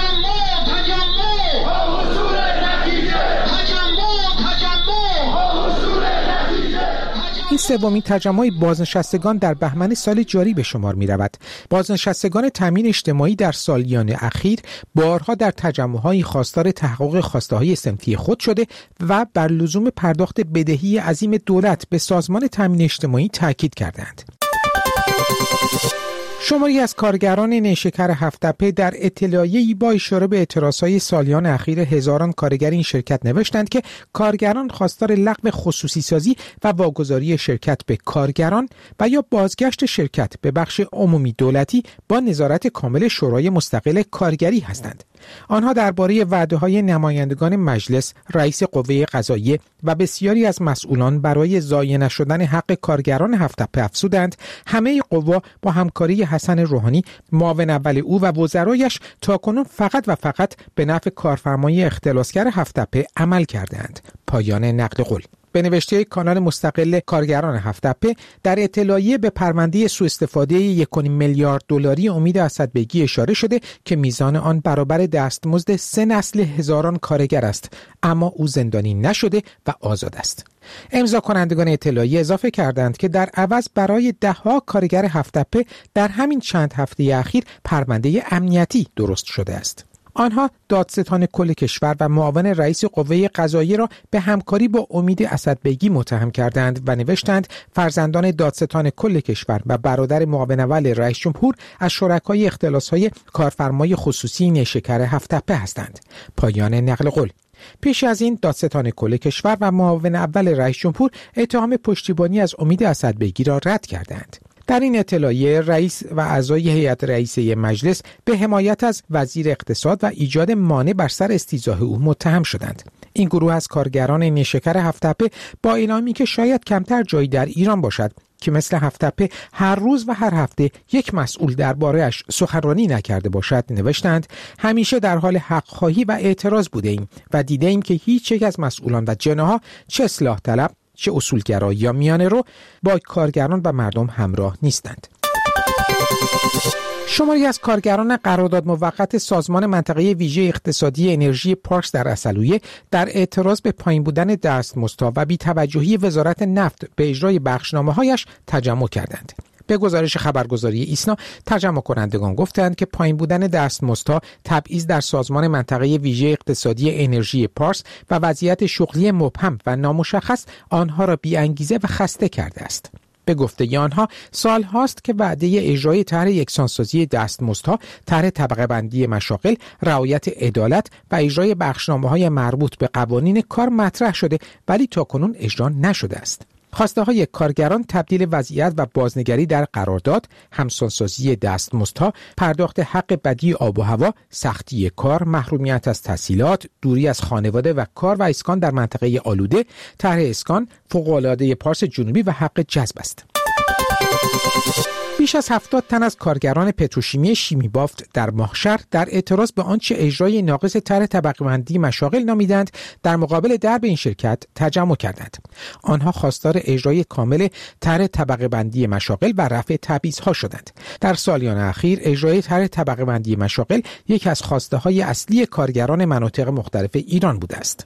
این سومین تجمع بازنشستگان در بهمن سال جاری به شمار می رود. بازنشستگان تامین اجتماعی در سالیان اخیر بارها در تجمع‌های خواستار تحقق خواسته‌های صنفی خود شده و بر لزوم پرداخت بدهی عظیم دولت به سازمان تامین اجتماعی تاکید کردند. شماری از کارگران نیشکر هفت‌تپه در اطلاعیه‌ای با اشاره به اعتراضهای سالیان اخیر هزاران کارگر این شرکت نوشتند که کارگران خواستار لغو خصوصی سازی و واگذاری شرکت به کارگران و یا بازگشت شرکت به بخش عمومی دولتی با نظارت کامل شورای مستقل کارگری هستند. آنها درباره وعده‌های نمایندگان مجلس، رئیس قوه قضاییه و بسیاری از مسئولان برای ضایع نشدن حق کارگران هفت‌تپه افزودند همه قوا با همکاری حسن روحانی، معاون اول او و وزرایش تاکنون فقط و فقط به نفع کارفرمای اختلاسگر هفت‌تپه عمل کردند. پایان نقل قول. به نوشته کانال مستقل کارگران هفت‌تپه در اطلاعیه به پرونده سوء استفاده 1.5 میلیارد دلاری امید اسدبگی اشاره شده که میزان آن برابر دستمزد 3 نسل هزاران کارگر است، اما او زندانی نشده و آزاد است. امضا کنندگان اطلاعیه اضافه کردند که در عوض برای ده‌ها کارگر هفت‌تپه در همین چند هفته اخیر پرونده امنیتی درست شده است. آنها دادستان کل کشور و معاون رئیس قوه قضاییه را به همکاری با امید اسدبگی متهم کردند و نوشتند فرزندان دادستان کل کشور و برادر معاون اول رئیس جمهور از شرکای اختلاس‌های کارفرمای خصوصی نیشکر هفت‌تپه هستند. پایان نقل قول. پیش از این دادستان کل کشور و معاون اول رئیس جمهور اتهام پشتیبانی از امید اسدبگی را رد کردند. در این اطلاعیه رئیس و اعضای هیئت رئیسه مجلس به حمایت از وزیر اقتصاد و ایجاد مانع بر سر استیضاح او متهم شدند. این گروه از کارگران نیشکر هفت‌تپه با اعلامی که شاید کمتر جایی در ایران باشد که مثل هفت‌تپه هر روز و هر هفته یک مسئول درباره‌اش سخنرانی نکرده باشد نوشتند همیشه در حال حق خواهی و اعتراض بوده ایم و دیده ایم که هیچ یک از مسئولان و جناها چه اصلاح طلب چه اصولگرا یا میانه رو با کارگران و مردم همراه نیستند. شماری از کارگران قرارداد موقت سازمان منطقه ویژه اقتصادی انرژی پارس در عسلویه در اعتراض به پایین بودن دستمزدها و بی‌توجهی وزارت نفت به اجرای بخشنامه‌هایش تجمع کردند. به گزارش خبرگزاری ایسنا، تجمع کنندگان گفتند که پایین بودن دستمزدها، تبعیض در سازمان منطقه ویژه اقتصادی انرژی پارس و وضعیت شغلی مبهم و نامشخص آنها را بی‌انگیزه و خسته کرده است. به گفته آنها سال هاست که وعده اجرای طرح یکسانسازی دستمزدها، طرح طبقه بندی مشاغل، رعایت عدالت و اجرای بخشنامه‌های مربوط به قوانین کار مطرح شده ولی تاکنون اجرا نشده است. خواسته های کارگران تبدیل وضعیت و بازنگری در قرارداد، همسانسازی دستمزدها، پرداخت حق بدی آب و هوا، سختی کار، محرومیت از تسهیلات، دوری از خانواده و کار و اسکان در منطقه آلوده، طرح اسکان، فوق‌العاده پارس جنوبی و حق جذب است. بیش از 70 تن از کارگران پتروشیمی شیمی بافت در ماهشهر در اعتراض به آنچه اجرای ناقص طرح طبقه بندی مشاغل نامیدند در مقابل درب این شرکت تجمع کردند. آنها خواستار اجرای کامل طرح طبقه بندی مشاغل و رفع تبعیض‌ها شدند. در سالیان اخیر اجرای طرح طبقه بندی مشاغل یکی از خواسته‌های اصلی کارگران مناطق مختلف ایران بوده است.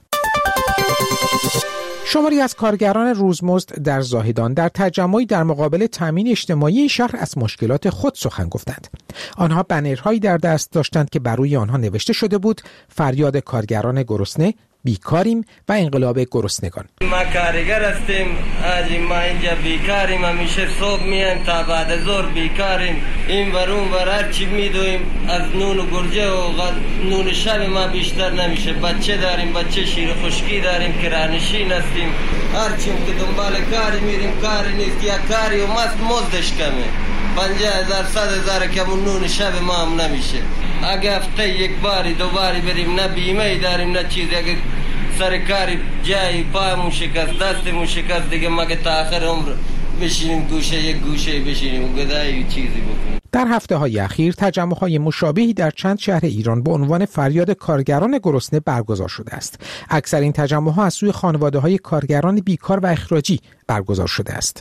شماری از کارگران روزمزد در زاهدان در تجمعی در مقابل تامین اجتماعی شهر از مشکلات خود سخن گفتند. آنها بنرهایی در دست داشتند که بر روی آنها نوشته شده بود: فریاد کارگران گرسنه، بیکاریم و انقلاب گرسنگان. ما کارگر هستیم، ما اینجا بیکاریم، همیشه صبح میایم تا بعد ظهر بیکاریم، این ور اون ور هر چی میدویم از نون و گرجه و نون شب ما بیشتر نمیشه. بچه داریم، بچه شیر خشکی داریم، کرانشین هستیم، هر چیم که دنبال کاری میریم کاری نیست، یا کاری و مزدش کمه، 50,000 100,000 کم نون شب ما هم نمیشه. اگه هفته یک باری دو باری بریم نه بیمه داریم نه چیزی، اگه سرکاری جایی پایمون شکست دستمون شکست دیگه مگه تا آخر عمر بشینیم یک گوشه بشینیم و گدایی چیزی بکنیم. در هفته‌های اخیر تجمع‌های مشابهی در چند شهر ایران با عنوان فریاد کارگران گرسنه برگزار شده است. اکثر این تجمع‌ها از سوی خانواده‌های کارگران بیکار و اخراجی برگزار شده است.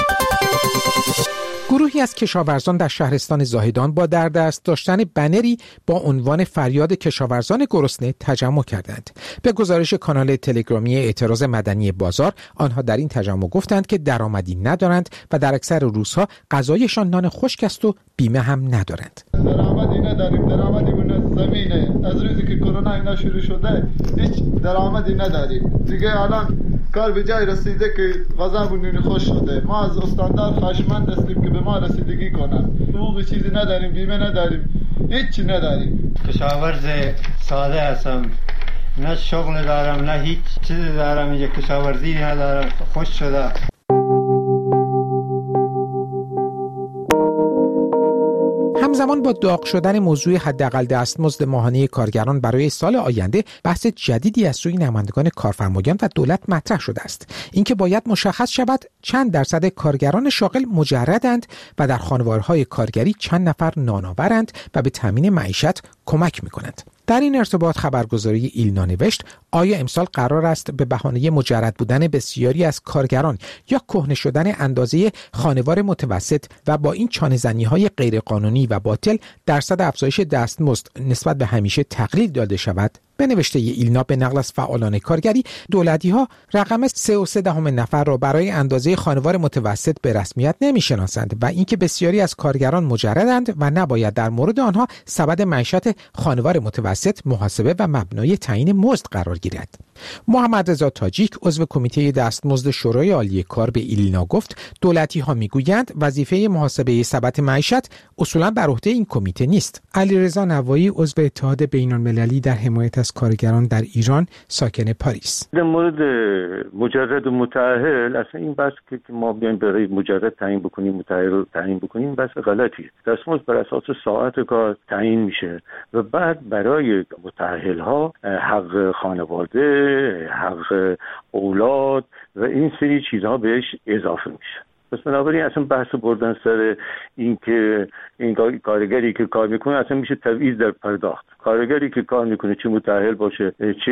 گروهی از کشاورزان در شهرستان زاهدان با در دست داشتن بنری با عنوان فریاد کشاورزان گرسنه تجمع کردند. به گزارش کانال تلگرامی اعتراض مدنی بازار، آنها در این تجمع گفتند که درآمدی ندارند و در اکثر روزها غذایشان نان خشک است و بیمه هم ندارند. درآمدی نداریم، درآمدیمون از زمینه. از روزی که کرونا اینا شروع شده هیچ درآمدی نداریم. دیگه الان کار به جای رسیده که غذامون نون خوش شده. ما از استاندار خشمند هستیم که به ما رسیدگی کنن. حقوق چیزی نداریم، بیمه نداریم، هیچی نداریم. کشاورز ساده هستم، نه شغل دارم نه هیچ چیزی دارم، اینجا کشاورزی ندارم، خوش شده. همزمان با داغ شدن موضوع حداقل دستمزد ماهانه کارگران برای سال آینده، بحث جدیدی از سوی نمایندگان کارفرمایان و دولت مطرح شده است. اینکه باید مشخص شود چند درصد کارگران شاغل مجردند و در خانوارهای کارگری چند نفر نانآورند و به تامین معیشت کمک می‌کنند. در این ارتباط خبرگزاری ایلنا نوشت: آیا امسال قرار است به بهانه مجرد بودن بسیاری از کارگران یا کهنه شدن اندازه خانوار متوسط و با این چانه‌زنی‌های غیرقانونی و باطل درصد افزایش دستمزد نسبت به همیشه تقلیل داده شود؟ به نوشته ایلنا به نقل از فعالان کارگری، دولتی‌ها رقم 3.3 نفر را برای اندازه خانوار متوسط به رسمیت نمی‌شناسند و اینکه بسیاری از کارگران مجردند و نباید در مورد آنها سبد معیشت خانوار متوسط محاسبه و مبنای تعیین مزد قرار گیرد. محمد رضا تاجیک عضو کمیته دستمزد شورای عالی کار به ایلنا گفت: دولتی‌ها میگویند وظیفه محاسبه سبد معیشت اصولاً بر عهده این کمیته نیست. علیرضا نوایی عضو اتحاد بین‌المللی در حمایت از کارگران در ایران، ساکن پاریس: در مورد مجرد و متأهل، اصلا این بحث که ما بیایم برای مجرد تعیین بکنیم، متأهل رو تعیین بکنیم، بحث غلطیه. دستمزد بر اساس ساعت کار تعیین میشه و بعد برای متأهل ها حق خانواده، حق اولاد و این سری چیزها بهش اضافه میشه. پس بنابراین اصلا بحث بردن سر این که این کارگری که کار میکنه اصلا میشه تبعیض در پرداخت. کارگری که کار میکنه چه متأهل باشه چه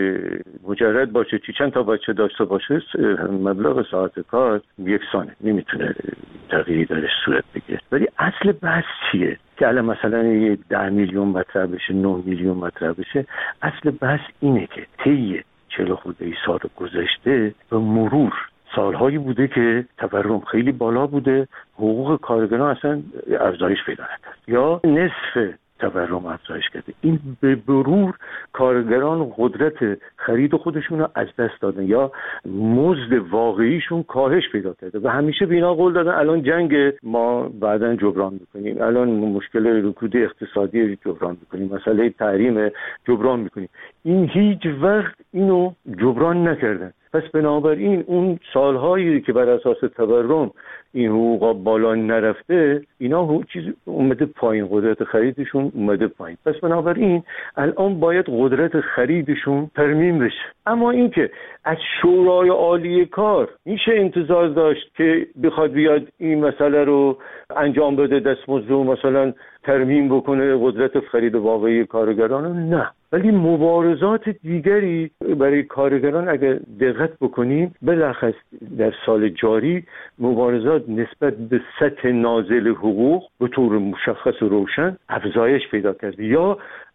مجرد باشه چه چند تا بچه داشته باشه مبلغ ساعت کار یکسانه، نمیتونه تغییری درش صورت بگیره. ولی اصل بحث چیه؟ که الان مثلا 10 میلیون مطرح بشه 9 میلیون مطرح بشه، اصل بحث اینه که طی 40 خورده سال گذشته به مرور سالهایی بوده که تورم خیلی بالا بوده، حقوق کارگران اصلا افزایش پیدا نکرد یا نصف تورم افزایش کرده. این به مرور کارگران قدرت خرید خودشون رو از دست دادن یا مزد واقعیشون کاهش پیدا کرده و همیشه به اینا قول دادن الان جنگ ما بعداً جبران میکنیم، الان مشکل رکود اقتصادی جبران میکنیم، مسئله تحریم جبران میکنیم. این هیچ وقت اینو جبران نکردن. پس بنابراین اون سالهایی که بر اساس تورم این حقوقا بالا نرفته، اینا چیز اومده پایین، قدرت خریدشون اومده پایین. پس بنابراین الان باید قدرت خریدشون ترمیم بشه. اما اینکه از شورای عالی کار میشه انتظار داشت که بخواد بیاد این مسئله رو انجام بده، دستمزد رو مثلا ترمیم بکنه قدرت خرید واقعی کارگران؟ نه. ولی مبارزات دیگری برای کارگران اگر دقت بکنیم، بلخص در سال جاری مبارزات نسبت به سطح نازل حقوق به طور مشخص و روشن افزایش پیدا کرد، یا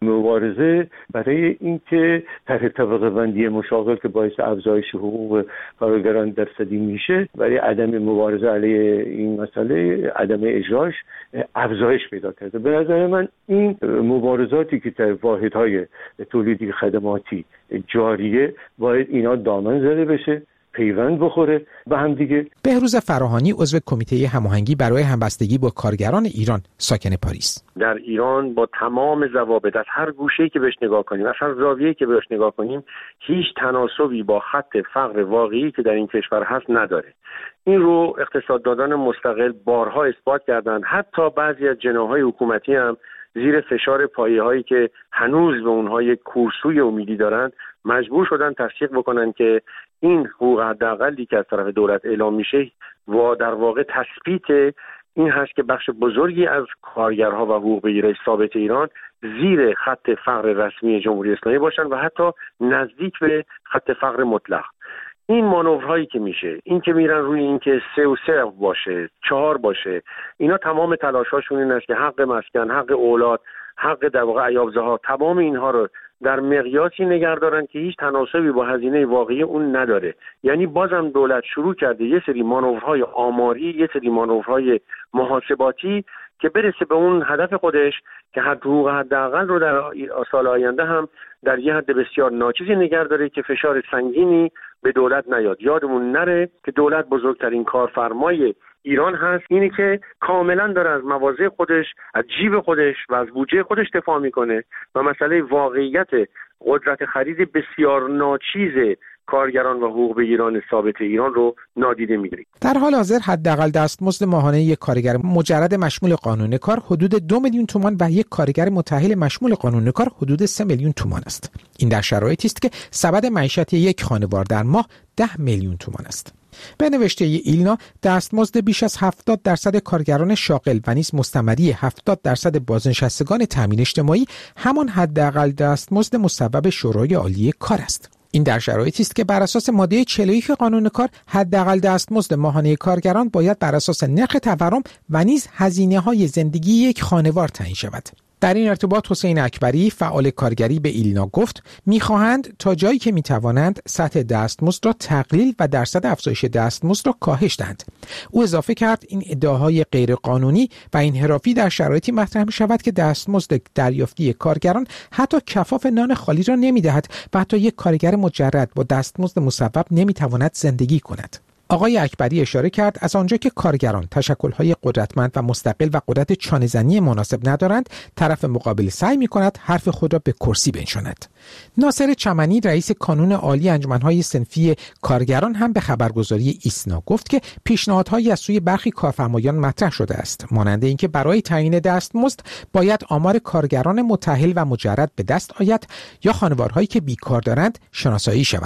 مبارزه برای اینکه طرح طبقه بندی مشاغل که باعث افزایش حقوق کارگران درصدی میشه، برای عدم مبارزه علیه این مسئله، عدم اجراش افزایش پیدا کرده. به نظر من این مبارزاتی که در واحدهای تولیدی خدماتی جاریه باید اینا دامن زده بشه، پیوند بخوره به هم دیگه. بهروز فراهانی عضو کمیته هماهنگی برای همبستگی با کارگران ایران، ساکن پاریس: در ایران با تمام ضوابط از هر گوشه‌ای که بهش نگاه کنیم، از هر زاویه‌ای که بهش نگاه کنیم، هیچ تناسبی با خط فقر واقعی که در این کشور هست نداره. این رو اقتصاددانان مستقل بارها اثبات کردند. حتی بعضی از جناح‌های حکومتی هم زیر فشار پایه‌هایی که هنوز به اونها یک کورسوی امیدی دارند مجبور شدن تصدیق بکنن که این حقوق حداقلی که از طرف دولت اعلام میشه و در واقع تثبیت این هست که بخش بزرگی از کارگرها و حقوق بگیرای ثابت ایران زیر خط فقر رسمی جمهوری اسلامی باشن و حتی نزدیک به خط فقر مطلق. این مانورهایی که میشه، این که میرن روی این که 3 و 3 باشه 4 باشه، اینا تمام تلاشاشون این است که حق مسکن، حق اولاد، حق در واقع عیاب‌زها، تمام اینها رو در مقیاسی نگه دارن که هیچ تناسبی با هزینه واقعی اون نداره. یعنی بازم دولت شروع کرده یه سری مانورهای آماری، یه سری مانورهای محاسباتی که برسه به اون هدف خودش که حقوق حداقل رو در سال آینده هم در یه حد بسیار ناچیزی نگه داره که فشار سنگینی به دولت نیاد. یادمون نره که دولت بزرگترین کارفرمای ایران هست، اینی که کاملا داره از مواضع خودش، از جیب خودش و از بودجه خودش دفاع میکنه و مسئله واقعیت قدرت خرید بسیار ناچیز کارگران و حقوق بگیران ثابت ایران رو نادیده میگیریم. در حال حاضر حداقل دستمزد ماهانه یک کارگر مجرد مشمول قانون کار حدود 2 میلیون تومان و یک کارگر متأهل مشمول قانون کار حدود 3 میلیون تومان است. این در شرایطی است که سبد معیشت یک خانوار در ماه 10 میلیون تومان است. به نوشته ایلنا، دستمزد بیش از 70% کارگران شاغل و نیز مستمری 70% بازنشستگان تامین اجتماعی همان حداقل دستمزد مصوب شورای عالی کار است. این در شرایطی است که بر اساس ماده 41 قانون کار حداقل دستمزد ماهانه کارگران باید بر اساس نرخ تورم و نیز هزینه‌های زندگی یک خانوار تعیین شود. در این ارتباط حسین اکبری، فعال کارگری، به ایلنا گفت می‌خواهند تا جایی که می‌توانند سطح دستمزد را تقلیل و درصد افزایش دستمزد را کاهش دهند. او اضافه کرد این ادعاهای غیرقانونی و انحرافی در شرایطی مطرح می‌شود که دستمزد دریافتی کارگران حتی کفاف نان خالی را نمی‌دهد و حتی یک کارگر مجرد با دستمزد مصوب نمی‌تواند زندگی کند. آقای اکبری اشاره کرد از آنجا که کارگران تشکل‌های قدرتمند و مستقل و قدرت چانه‌زنی مناسب ندارند، طرف مقابل سعی می‌کند حرف خود را به کرسی بنشاند. ناصر چمنی، رئیس کانون عالی انجمن‌های صنفی کارگران، هم به خبرگزاری ایسنا گفت که پیشنهادهایی از سوی برخی کارفرمایان مطرح شده است، مانند اینکه برای تعیین دستمزد باید آمار کارگران متأهل و مجرد به دست آید یا خانوارهایی که بیکار دارند شناسایی شوند.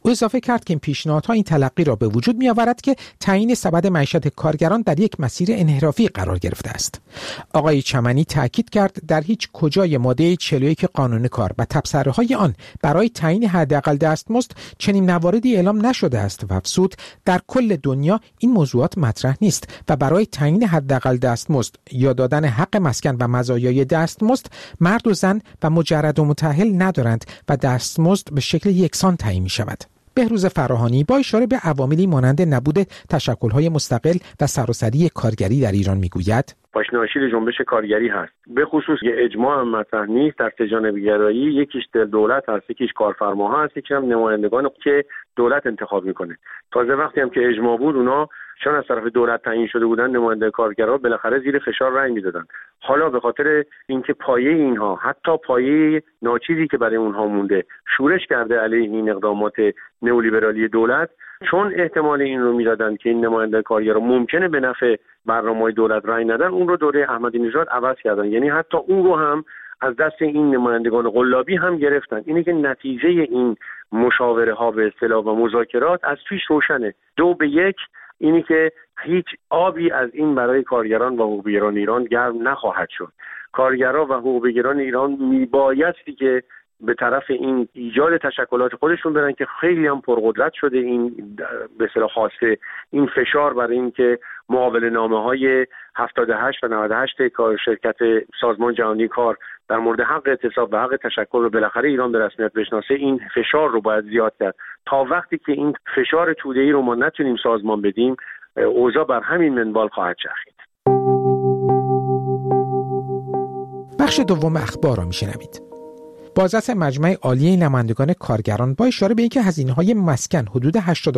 او اضافه کرد که این پیشنهادها این تلقی را به وجود می‌آورد که تعیین سبد معیشت کارگران در یک مسیر انحرافی قرار گرفته است. آقای چمنی تاکید کرد در هیچ کجای ماده 41 قانون کار و تبصره‌های آن برای تعیین حداقل دستمزد چنین مواردی اعلام نشده است و افزود در کل دنیا این موضوعات مطرح نیست و برای تعیین حداقل دستمزد یا دادن حق مسکن و مزایای دستمزد مرد و زن و مجرد و متأهل ندارند و دستمزد به شکل یکسان تعیین می‌شود. بهروز فراهانی با اشاره به عواملی مانند نبود تشکل‌های مستقل و سراسری کارگری در ایران میگوید پاشنه‌شیل جنبش کارگری هست. به خصوص یه اجماع هم مطرح نیست در سه‌جانبه‌گرایی، یکیش دولت هست، یکیش کارفرماها هست، یکیش هم نمایندگان که دولت انتخاب میکنه. تازه وقتی هم که اجماع بود اونا چون از طرف دولت تعیین شده بودن نماینده کارگرها بالاخره زیر فشار رأی میدادن. حالا به خاطر اینکه پایه اینها حتی پایه ناچیزی که برای اونها مونده شورش کرده علیه این اقدامات نئولیبرالی دولت، چون احتمال این رو میدادن که این نماینده کارگرها ممکنه به نفع برنامه‌های دولت رأی ندن، اون رو دوره احمدی نژاد عوض کردن. یعنی حتی اون رو هم از دست این نمایندگان قلابی هم گرفتن. اینه که نتیجه این مشاوره ها به اصطلاح و مذاکرات از پیش روشنه. 2-1 اینی که هیچ آبی از این برای کارگران و حقوق‌بگیران ایران گرم نخواهد شد. کارگران و حقوق‌بگیران ایران میبایستی که به طرف این ایجاد تشکلات خودشون برن که خیلی هم پرقدرت شده این به اصطلاح خواسته این فشار برای این که معامله نامه‌های 78 و 98 شرکت سازمان جهانی کار در مورد حق اعتصاب و حق تشکل رو بالاخره ایران به رسمیت بشناسه، این فشار رو باید زیاد کرد. تا وقتی که این فشار توده‌ای رو ما نتونیم سازمان بدیم، اوضاع بر همین منوال خواهد چرخید. بخش دوم اخبار را میشنوید. بازرس مجمع عالی نمایندگان کارگران با اشاره به اینکه هزینه‌های مسکن حدود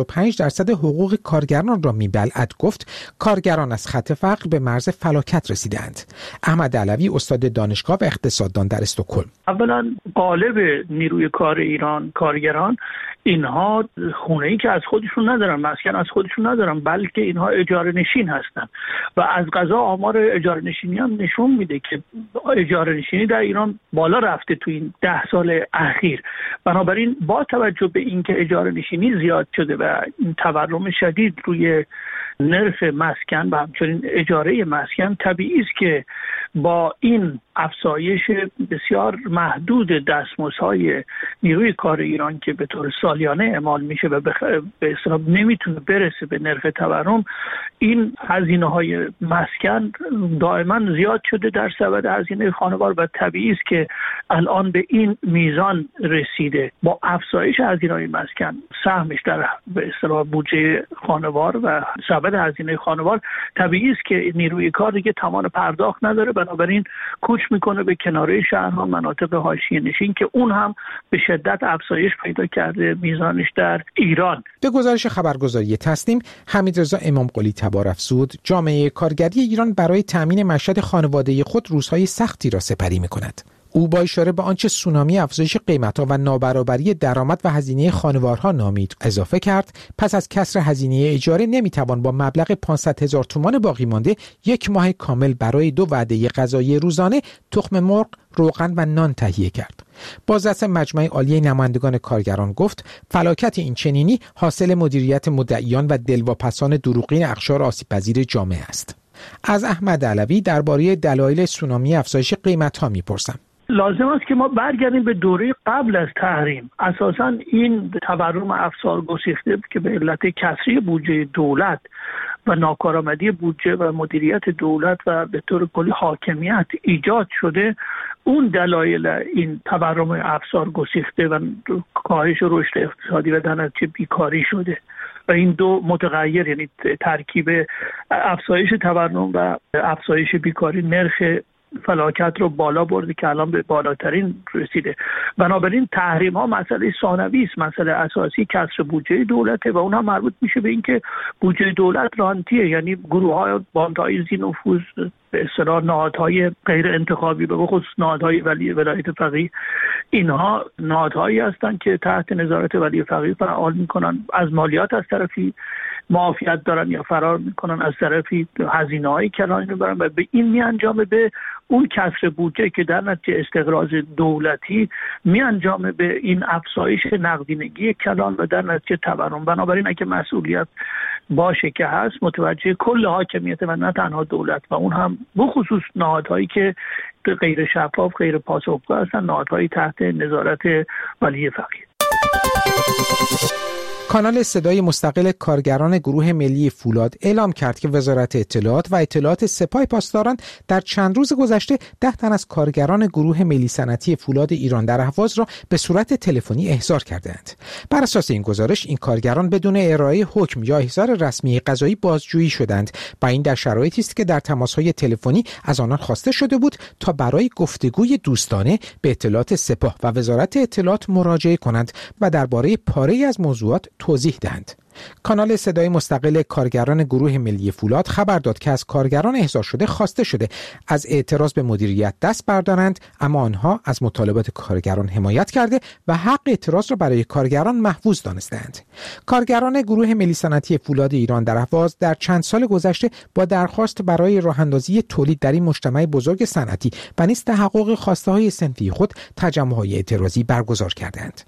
85% حقوق کارگران را میبلعد گفت کارگران از خط فقر به مرز فلاکت رسیدند. احمد علوی استاد دانشگاه و اقتصاددان در استکهلم: اولا قالب نیروی کار ایران کارگران، اینها خونه‌ای که از خودشون ندارن، مسکن از خودشون ندارن، بلکه اینها اجاره نشین هستن و از قضا آمار اجاره نشینی هم نشون میده که اجاره نشینی در ایران بالا رفته تو این 10 سال اخیر. بنابراین با توجه به اینکه اجاره نشینی زیاد شده و این تورم شدید روی نرخ مسکن و همچنین اجاره مسکن، طبیعی است که با این افزایش بسیار محدود دستمزدهای نیروی کار ایران که به طور سالیانه اعمال میشه و به اصطلاح نمیتونه برسه به نرخ تورم، این هزینه‌های مسکن دائما زیاد شده در سبد هزینه خانوار و طبیعی است که الان به این میزان رسیده. با افزایش هزینه‌های مسکن سهمش در به اصطلاح بودجه خانوار و سبد هزینه خانوار، طبیعی است که نیروی کار دیگه توان پرداخت نداره، بنابراین کوچ میکنه به کناره شهرها، مناطق حاشیه نشین که اون هم به شدت افزایش پیدا کرده میزانش در ایران. به گزارش خبرگزاری تسنیم، حمیدرضا امامقلی تبارافزود جامعه کارگری ایران برای تامین معیشت خانواده خود روزهای سختی را سپری میکند. او با اشاره به آنچه سونامی افزایش قیمت‌ها و نابرابری درآمد و هزینه خانوارها نامید اضافه کرد پس از کسر هزینه اجاره نمیتوان با مبلغ 500,000 تومان باقی مانده یک ماه کامل برای 2 وعده غذایی روزانه تخم مرغ، روغن و نان تهیه کرد. بازرس مجمع عالی نمایندگان کارگران گفت فلاکت این چنینی حاصل مدیریت مدعیان و دلواپسان دروغین اقشار آسیب‌پذیر جامعه است. از احمد علوی درباره دلایل سونامی افزایش قیمت‌ها می‌پرسم. لازم است که ما برگردیم به دوره قبل از تحریم. اساساً این تورم افزار گسیخته که به علت کسری بودجه دولت و ناکارآمدی بودجه و مدیریت دولت و به طور کلی حاکمیت ایجاد شده، اون دلایل این تورم افزار گسیخته و کاهش رشد اقتصادی و در نتیجه بیکاری شده و این دو متغیر، یعنی ترکیب افزایش تورم و افزایش بیکاری، نرخ فلاکت رو بالا برده که الان به بالاترین رسیده. بنابراین تحریم ها مسئله ثانوی است، مسئله اساسی کسر بودجه دولته و اونها مربوط میشه به اینکه بودجه دولت رانتیه، یعنی گروه های باندهای ذی نفوذ، به اصطلاح نهادهای غیر انتخابی، به خصوص نهادهای ولایت فقیه، اینها نهادهایی هستند که تحت نظارت ولی فقیه فعال میکنن، از مالیات از طرفی معافیت دارن یا فرار میکنن، از طرفی هزینه‌های کلانی میبرن و به این میانجامه به اون کسر بودجه که در نتیجه استقراض دولتی میانجامه به این افزایش نقدینگی کلان و در نتیجه تورم. بنابراین اگه مسئولیت باشه که هست، متوجه کل حاکمیت و نه تنها دولت و اون هم بخصوص نهادهایی که غیر شفاف، غیر پاسخگو هستن، نهادهایی تحت نظارت ولی فقیه. کانال صدای مستقل کارگران گروه ملی فولاد اعلام کرد که وزارت اطلاعات و اطلاعات سپاه پاسداران در چند روز گذشته 10 تن از کارگران گروه ملی صنعتی فولاد ایران در اهواز را به صورت تلفنی احضار کردند. بر اساس این گزارش این کارگران بدون ارائه حکم یا احضار رسمی قضایی بازجویی شدند و این در شرایطی است که در تماس‌های تلفنی از آنان خواسته شده بود تا برای گفتگوی دوستانه به اطلاعات سپاه و وزارت اطلاعات مراجعه کنند و درباره پاره‌ای از موضوعات توضیح دهند. کانال صدای مستقل کارگران گروه ملی فولاد خبر داد که از کارگران احضار شده خواسته شده از اعتراض به مدیریت دست بردارند، اما آنها از مطالبات کارگران حمایت کرده و حق اعتراض را برای کارگران محفوظ دانستند. کارگران گروه ملی صنعتی فولاد ایران در اهواز در چند سال گذشته با درخواست برای راه‌اندازی تولید در این مجتمع بزرگ صنعتی و نیز تحقق خواسته‌های صنفی خود تجمع‌های اعتراضی برگزار کردند.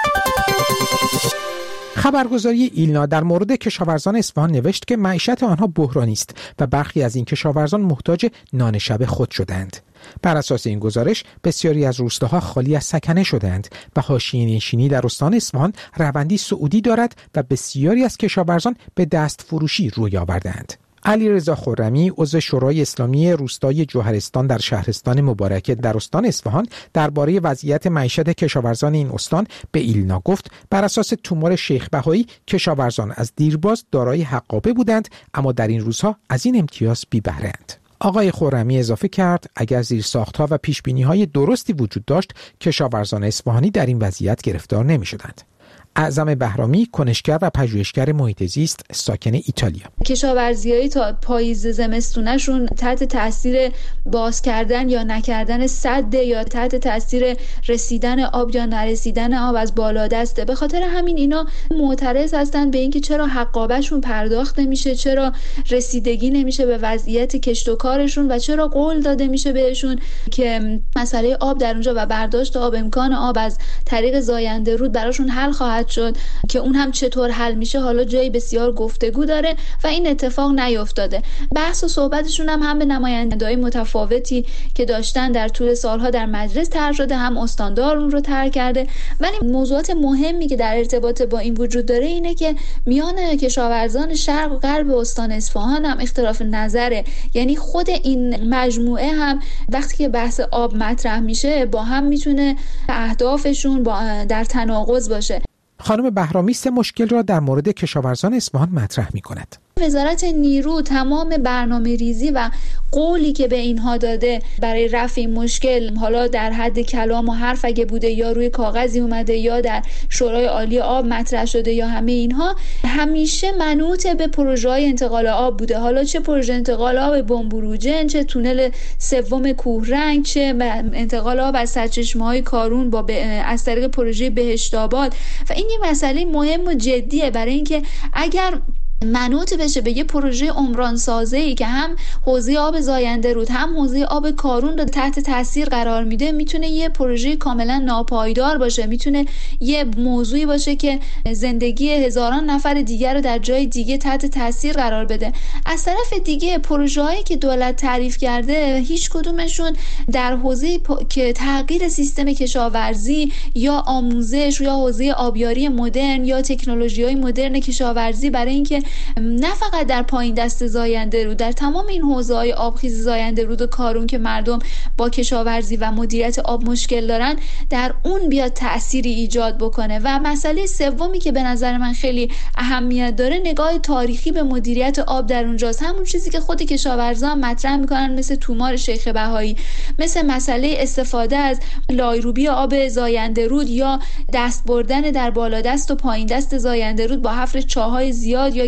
خبرگزاری ایلنا در مورد کشاورزان اصفهان نوشت که معیشت آنها بحرانی است و برخی از این کشاورزان محتاج نان شب خود شدند. بر اساس این گزارش بسیاری از روستاها خالی از سکنه شدند و حاشیه‌نشینی در استان اصفهان روندی صعودی دارد و بسیاری از کشاورزان به دست فروشی روی آوردند. علیرضا خرمی، عضو شورای اسلامی روستای جوهرستان در شهرستان مبارکه در استان اصفهان، درباره وضعیت معیشت کشاورزان این استان به ایلنا گفت بر اساس تومار شیخ بهایی کشاورزان از دیرباز دارای حقابه بودند، اما در این روزها از این امتیاز بی بهره‌اند. آقای خرمی اضافه کرد اگر زیرساخت‌ها و پیشبینی‌های درستی وجود داشت کشاورزان اصفهانی در این وضعیت گرفتار نمی‌شدند. اعظم بهرامی، کنشگر و پژوهشگر محیط زیست، ساکن ایتالیا: کشاورزی‌های تا پاییز زمستونشون تحت تاثیر باز کردن یا نکردن سد یا تحت تاثیر رسیدن آب یا نرسیدن آب از بالادسته. به خاطر همین اینا معترض هستن به اینکه چرا حقابهشون پرداخت نمیشه، چرا رسیدگی نمیشه به وضعیت کشت و کارشون و چرا قول داده میشه بهشون که مسئله آب در اونجا و برداشت آب، امکان آب از طریق زاینده رود براشون حل خواهد شد که اون هم چطور حل میشه حالا جای بسیار گفتگو داره و این اتفاق نیفتاده. بحث و صحبتشون هم به نماینده‌های متفاوتی که داشتن در طول سالها در مجلس طرح شده، هم استاندار اون رو طرح کرده، ولی موضوعات مهمی که در ارتباط با این وجود داره اینه که میان کشاورزان شرق و غرب استان اصفهان هم اختلاف نظره. یعنی خود این مجموعه هم وقتی که بحث آب مطرح میشه با هم میتونه اهدافشون در تناقض باشه. خانم بهرامی سه مشکل را در مورد کشاورزان اصفهان مطرح می‌کند. وزارت نیرو تمام برنامه ریزی و قولی که به اینها داده برای رفع این مشکل، حالا در حد کلام و حرف اگه بوده یا روی کاغذی اومده یا در شورای عالی آب مطرح شده یا همه اینها، همیشه منوط به پروژه‌های انتقال آب بوده. حالا چه پروژه انتقال آب بمبروجن، چه تونل سوم کوهرنگ، چه انتقال آب از سرچشمه‌های کارون از طریق پروژه بهشت‌آباد. و این یه مسئله مهم و جدیه برای اینکه اگر منوط بشه به یه پروژه عمران سازی که هم حوزه آب زاینده رود هم حوزه آب کارون رو تحت تاثیر قرار میده، میتونه یه پروژه کاملا ناپایدار باشه، میتونه یه موضوعی باشه که زندگی هزاران نفر دیگر رو در جای دیگه تحت تاثیر قرار بده. از طرف دیگه پروژه‌هایی که دولت تعریف کرده هیچ کدومشون در حوزه که تغییر سیستم کشاورزی یا آموزش یا حوزه آبیاری مدرن یا تکنولوژی‌های مدرن کشاورزی برای اینکه نه فقط در پایین دست زاینده رود، در تمام این حوزه‌های آبخیز زاینده رود و کارون که مردم با کشاورزی و مدیریت آب مشکل دارن، در اون بیاد تأثیری ایجاد بکنه. و مسئله سومی که به نظر من خیلی اهمیت داره، نگاه تاریخی به مدیریت آب در اونجاست. همون چیزی که خود کشاورزان مطرح میکنن، مثل تومار شیخ بهایی، مثل مسئله استفاده از لایروبی آب زاینده رود یا دست بردن در بالادست و پایین دست زاینده رود با حفر چاهای زیاد یا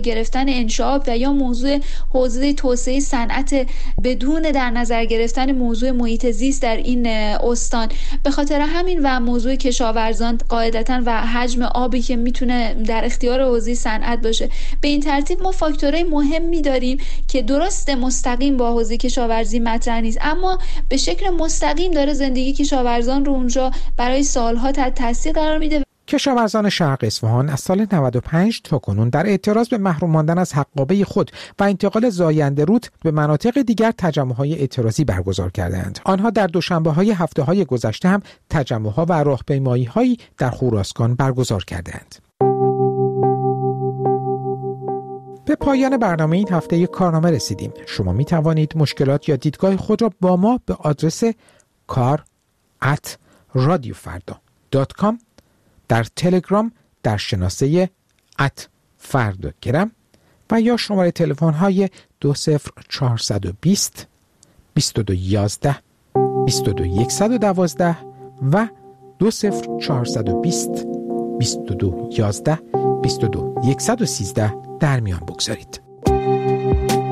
گرفتن انشعاب و یا موضوع حوزه توسعه صنعت بدون در نظر گرفتن موضوع محیط زیست در این استان. به خاطر همین و موضوع کشاورزان قاعدتاً و حجم آبی که میتونه در اختیار حوزه صنعت باشه، به این ترتیب ما فاکتورهای مهمی داریم که درست مستقیم با حوزه کشاورزی مطرح نیست، اما به شکل مستقیم داره زندگی کشاورزان رو اونجا برای سالها تحت تاثیر قرار میده. کشاورزان شرق اصفهان از سال 95 تا کنون در اعتراض به محروم ماندن از حقابه خود و انتقال زاینده رود به مناطق دیگر تجمع‌های اعتراضی برگزار کردند. آنها در دوشنبه‌های هفته‌های گذشته هم تجمع‌ها و راهپیمایی‌هایی در خراسان برگزار کردند. به پایان برنامه این هفته کارنامه رسیدیم. شما می توانید مشکلات یا دیدگاه خود را با ما به آدرس kar@radiofarda.com در تلگرام در شناسه @فردا و یا شماره تلفن های 20420 2211 22112 و 20420 2211 22113 در میان بگذارید.